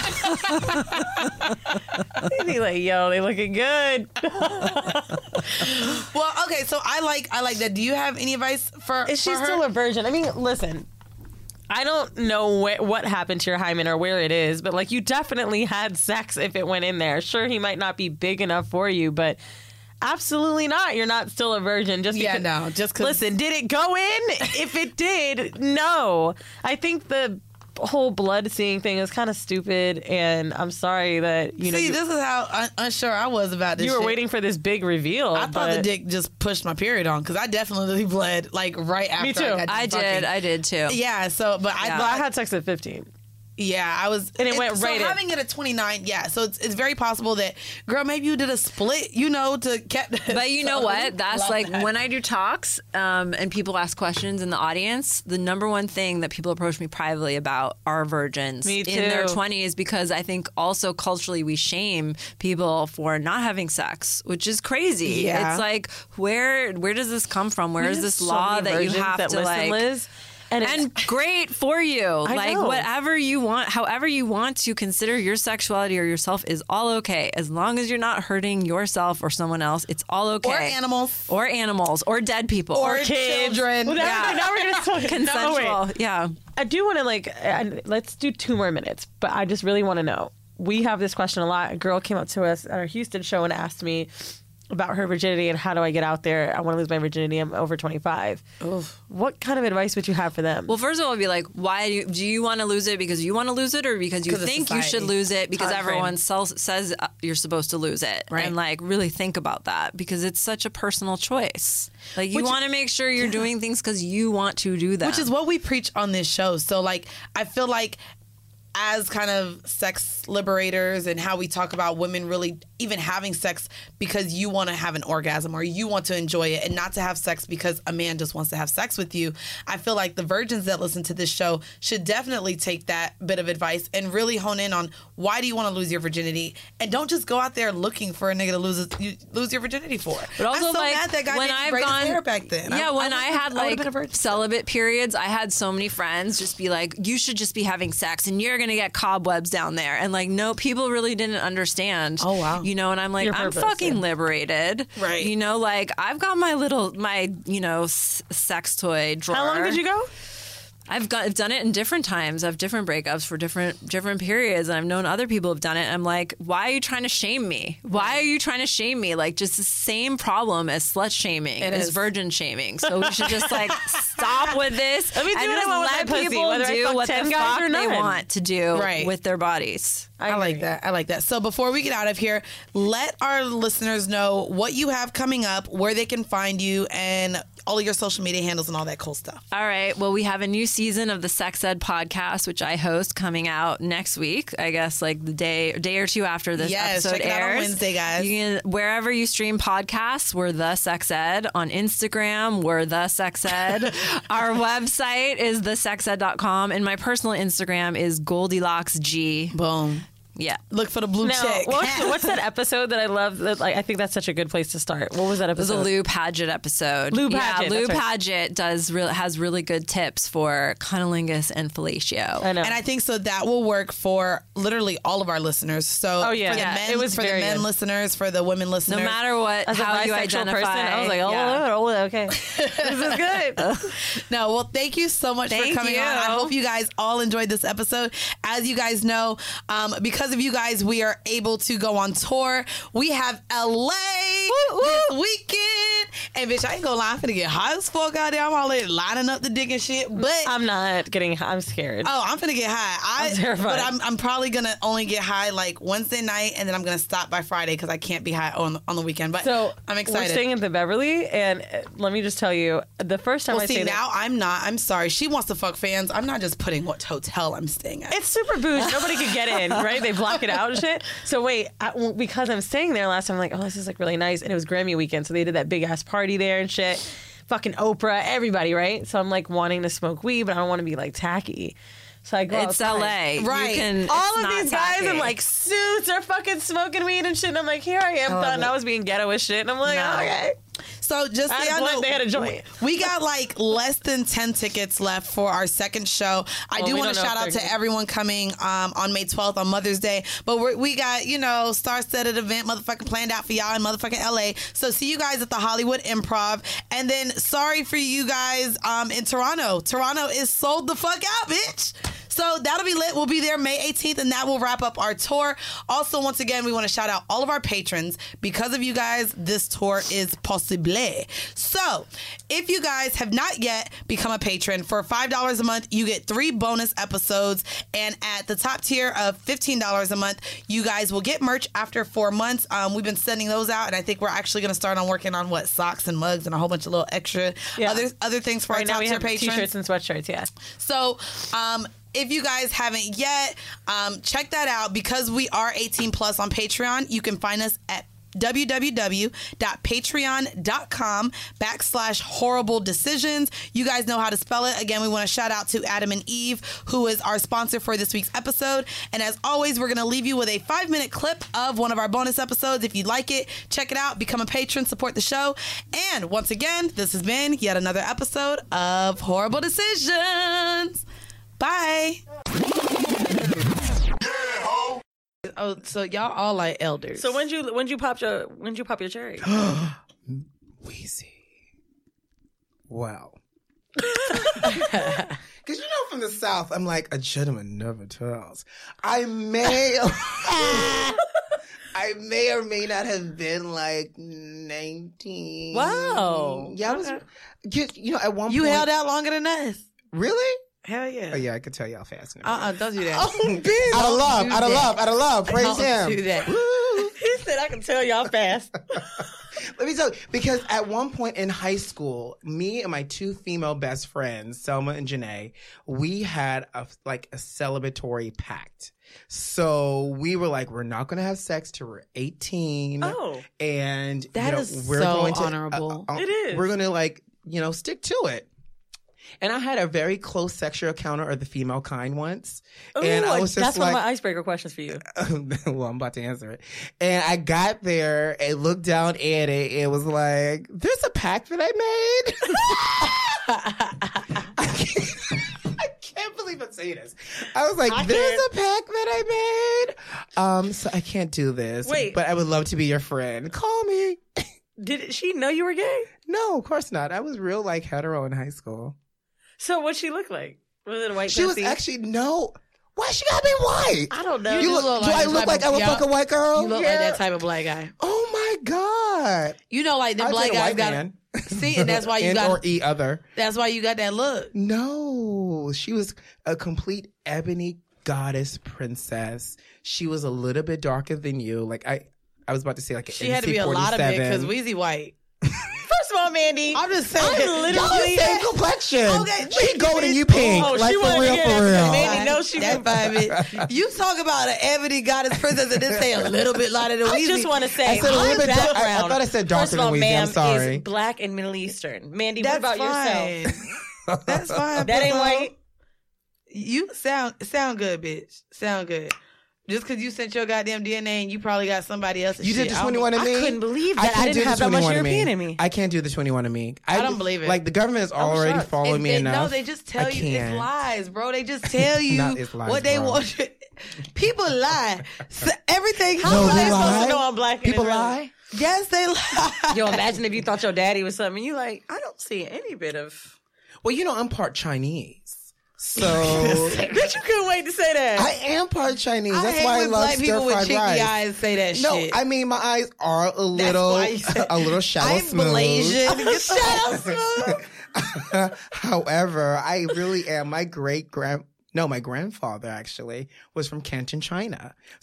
he'd be like, "Yo, they looking good."
Well, okay, so I like I like that. Do you have any advice for?
Is she
for her?
still a virgin? I mean, listen, I don't know wh- what happened to your hymen or where it is, but like you definitely had sex if it went in there. Sure, he might not be big enough for you, but absolutely not. You're not still a virgin. Just
Yeah,
because,
no, just 'cause-
listen, did it go in? If it did, no. I think the whole blood seeing thing is kind of stupid, and I'm sorry that you know.
See,
you,
this is how un- unsure I was about this.
you were
shit.
waiting for this big reveal.
I thought the
but-
dick just pushed my period on because I definitely bled like right after.
Me too.
I, got
I
done
did.
fucking.
I did too.
Yeah. So, but I,
Yeah.
Well, I had sex at fifteen.
yeah, I was,
And it went
so
right in.
having it at twenty-nine. Yeah, so it's, it's very possible that, girl, maybe you did a split. You know, to kept.
But you know
so,
what? That's
love
like
that.
when I do talks um, and people ask questions in the audience, the number one thing that people approach me privately about are virgins
Me
in their
too.
twenties, because I think also culturally we shame people for not having sex, which is crazy.
Yeah.
It's like, where where does this come from? Where
We
is
have
this
so
law
many
that you
virgins
have
that
to
listen,
like...
Liz, and, it's-
And great for you. like
know.
whatever you want, however you want to consider your sexuality or yourself is all okay. As long as you're not hurting yourself or someone else, it's all okay.
Or animals.
Or animals. Or dead people.
Or
kids.
children.
Well, now,
Yeah.
now we're gonna talk
consensual.
No, wait.
yeah.
I do want to like. I, let's do two more minutes, but I just really want to know. We have this question a lot. A girl came up to us at our Houston show and asked me about her virginity and how do I get out there. I want to lose my virginity. I'm over twenty-five.
Oof.
What kind of advice would you have for them?
Well, first of all, it'd be like, why do you, do you want to lose it because you want to lose it, or because you
'Cause of
think you should
society.
lose it because
Time
everyone
frame.
sells, says uh, you're supposed to lose it?
Right.
And like really think about that, because it's such a personal choice. Like you
Which-
want to make sure you're doing things because you want to do that.
Which is what we preach on this show. So, like, I feel like as kind of sex liberators and how we talk about women really even having sex because you want to have an orgasm or you want to enjoy it and not to have sex because a man just wants to have sex with you. I feel like the virgins that listen to this show should definitely take that bit of advice and really hone in on why do you want to lose your virginity, and don't just go out there looking for a nigga to lose his, you, lose your virginity for.
But also,
I'm so
like,
mad that guy
when
didn't
I've
braid his
gone,
hair back then.
Yeah, when I,
was-
had
would've
like
been a virgin.
celibate periods, I had so many friends just be like, "You should just be having sex, and you're gonna get cobwebs down there." And like, no, people really didn't understand.
Oh, wow.
You know, and I'm like,
Your
I'm
purpose,
fucking
yeah.
liberated,
Right.
You know, like I've got my little my you know s- sex toy drawer.
How long did you go?
I've got I've done it in different times. I have different breakups for different different periods, and I've known other people have done it. And I'm like, why are you trying to shame me? Why are you trying to shame me? Like, just the same problem as slut shaming,
It
as
is.
virgin shaming. So we should just like stop with this
Let me do
and
what I
just
want with
let
my pussy,
people
whether I
do
fuck
what
ten
the
guys
fuck
or
they
none.
want to do
Right.
with their bodies.
I, like that. I like that. So before we get out of here, let our listeners know what you have coming up, where they can find you, and all of your social media handles and all that cool stuff.
All right. Well, we have a new season of the Sex Ed podcast, which I host, coming out next week. I guess like the day, day or two after this
Yes,
episode
check it out on
airs.
Wednesday, guys.
You can, wherever you stream podcasts, we're the Sex Ed. On Instagram, we're the Sex Ed. Our website is the sex ed dot com, and my personal Instagram is Goldilocks G.
Boom.
Yeah.
Look for the blue
Now,
check.
what's, what's that episode that I love? That like I think that's such a good place to start. What was that
It was a
episode?
Lou Paget episode.
Lou
Yeah,
Paget,
Lou
that's right.
Paget does re- has really good tips for cunnilingus and fellatio.
I know.
And I think so that will work for literally all of our listeners. So
Oh, yeah.
for the
Yeah,
men,
it was
for the
very
men
good.
listeners, for the women listeners.
No matter what,
As a
how you
bisexual
identify,
person, I was like, oh,
yeah.
oh, oh, okay, this is good.
No, well, thank you so much
Thank
for coming
you.
on. I hope you guys all enjoyed this episode. As you guys know, um, because of you guys, we are able to go on tour. We have L A this weekend. And bitch, I ain't gonna lie, I'm finna get hot as fuck out there. I'm already lining up the dick and shit. But
I'm not getting. I'm scared.
oh, I'm finna get high. I,
I'm terrified.
But I'm, I'm probably gonna only get high like Wednesday night, and then I'm gonna stop by Friday because I can't be high on on the weekend. But
So
I'm
We're
excited.
staying at the Beverly, and uh, let me just tell you, the first time
well,
I
see,
stayed
now I'm not. I'm sorry. She wants to fuck fans. I'm not just putting what hotel I'm staying at.
it's super bougie. Nobody could get in, right? They block it out and shit. So wait, I, well, because I'm staying there last time, I'm like, oh, this is like really nice, and it was Grammy weekend, so they did that big ass party there and shit. Fucking Oprah, everybody, right? So I'm like wanting to smoke weed, but I don't want to be like tacky. So I go
It's
outside.
L A.
Right.
You can,
All
it's
of
not
these guys
tacky.
in like suits are fucking smoking weed and shit. And I'm like, here I am,
love
thought
it.
I was being ghetto as shit. And I'm like,
No.
oh, okay.
So just
I
so
had a
y'all
blunt,
know,
they had a joint.
we got like less than ten tickets left for our second show. I
Well,
do
we
want to
don't know
shout
if
out
they're
to
good.
everyone coming um, on May twelfth on Mother's Day. But we're, we got, you know, star-studded event motherfucking planned out for y'all in motherfucking L A. So see you guys at the Hollywood Improv. And then sorry for you guys um, in Toronto. Toronto is sold the fuck out, bitch. So that'll be lit. We'll be there May eighteenth, and that will wrap up our tour. Also, once again, we want to shout out all of our patrons. Because of you guys, this tour is possible. So if you guys have not yet become a patron, for five dollars a month, you get three bonus episodes. And at the top tier of fifteen dollars a month, you guys will get merch after four months. Um, we've been sending those out, and I think we're actually going to start on working on what socks and mugs and a whole bunch of little extra
yeah.
other other things for
right
our
now
top
we
tier
have
patrons.
T-shirts and sweatshirts, yeah.
So, um, if you guys haven't yet, um, check that out. Because we are eighteen plus on Patreon, you can find us at www.patreon.com backslash horrible decisions. You guys know how to spell it. Again, we want to shout out to Adam and Eve, who is our sponsor for this week's episode. And as always, we're going to leave you with a five minute clip of one of our bonus episodes. If you like it, check it out, become a patron, support the show. And once again, this has been yet another episode of Horrible Decisions. Bye. Oh, so y'all all like elders.
So when'd you when'd you pop your when'd you pop your cherry?
Weezy. Wow. Because you know, from the South, I'm like, a gentleman never tells. I may, I may or may not have been like nineteen.
Wow.
Yeah, I was. You, you know, at one
You
point,
held out longer than us.
Really?
Hell yeah.
Oh yeah, I could tell y'all fast.
Uh uh-uh, uh, don't do that.
Oh, bitch. Out of love,
do
out of
that.
love, out of love. Praise
Don't
him.
do that.
Woo.
He said I can tell y'all fast.
Let me tell you, because at one point in high school, me and my two female best friends, Selma and Janae, we had a like a celebratory pact. So we were like, we're not going to have sex till we're eighteen.
Oh.
And
That
you know,
is
we're
so
going to,
honorable.
uh, uh,
It is.
We're going to like, you know, stick to it. And I had a very close sexual encounter of the female kind once.
Ooh,
and I was just
that's
like,
one of my icebreaker questions for you.
well, I'm about to answer it. And I got there and looked down at it. It was like, there's a pact that I made. I, can't, I can't believe I'm saying this. I was like,
I
there's
can't.
a pact that I made. Um, so I can't do this.
Wait.
But I would love to be your friend. Call me.
Did she know you were gay?
No, of course not. I was real like hetero in high school.
So what'd she look like? Was it a white
She was
pussy?
actually, no. Why she gotta be white?
I don't know.
You
do
look,
look
do
like
I
the
look
type
like
of-
I would
yeah.
fuck a white girl?
You look
Yeah.
like that type of black guy.
Oh my God.
You know, like the
I'll
black
take a
guys
white
got.
man.
See, and that's why you
and
got.
or e other.
That's why you got that look.
No, she was a complete ebony goddess princess. She was a little bit darker than you. Like I, I was about to say like an
She had to be a lot of it because Weezy white.
First of all, Mandy,
I'm just saying.
I'm literally.
Y'all same complexion.
Okay,
She golden, you pink.
Oh,
like
she
for
wanted to
real,
hear
for
that
real.
from Mandy. No, she
That's
didn't.
fine, bitch. You talk about an ebony goddess princess and then say a little bit lighter than
I
Weezy.
just want to say,
I said a little
my
bit dark- I- I
background.
thought I said darker
First of
than
all,
Weezy, I'm
ma'am,
sorry.
is black and Middle Eastern. Mandy,
That's
what about
fine.
yourself?
That's fine.
That ain't
Papa.
white.
You sound sound good, bitch. Sound good. Just because you sent your goddamn D N A and you probably got somebody else's
You
shit.
did the
I don't-
twenty-one and
I
me.
couldn't believe
I
that. I
can't
didn't
do the
have that much
twenty-one and
European in me.
I can't do the twenty-one and me.
I don't
just-
believe it.
Like the government is already
shocked.
following
And
me
they,
enough.
No, they just tell
I
you it's
can't.
lies, bro. They just tell you
Not it's lies,
what they
bro.
want. you- People lie. So everything.
How
No,
am I
they
supposed
lie.
to know I'm black? and
People
in real-
lie.
Yes, they lie.
Yo, imagine if you thought your daddy was something. You like, I don't see any bit of.
Well, you know, I'm part Chinese. So
Bitch, you couldn't wait to say that.
I am part Chinese.
I
That's
hate
why I
when
love
black
stir
people with
fried
cheeky
rice.
eyes say that
No,
shit.
I mean my eyes are a little,
why you said-
a little shallow
I'm
smooth.
Malaysian. Get the-
Shallow smooth. However, I really am. My great grand, no, my grandfather actually was from Canton, China.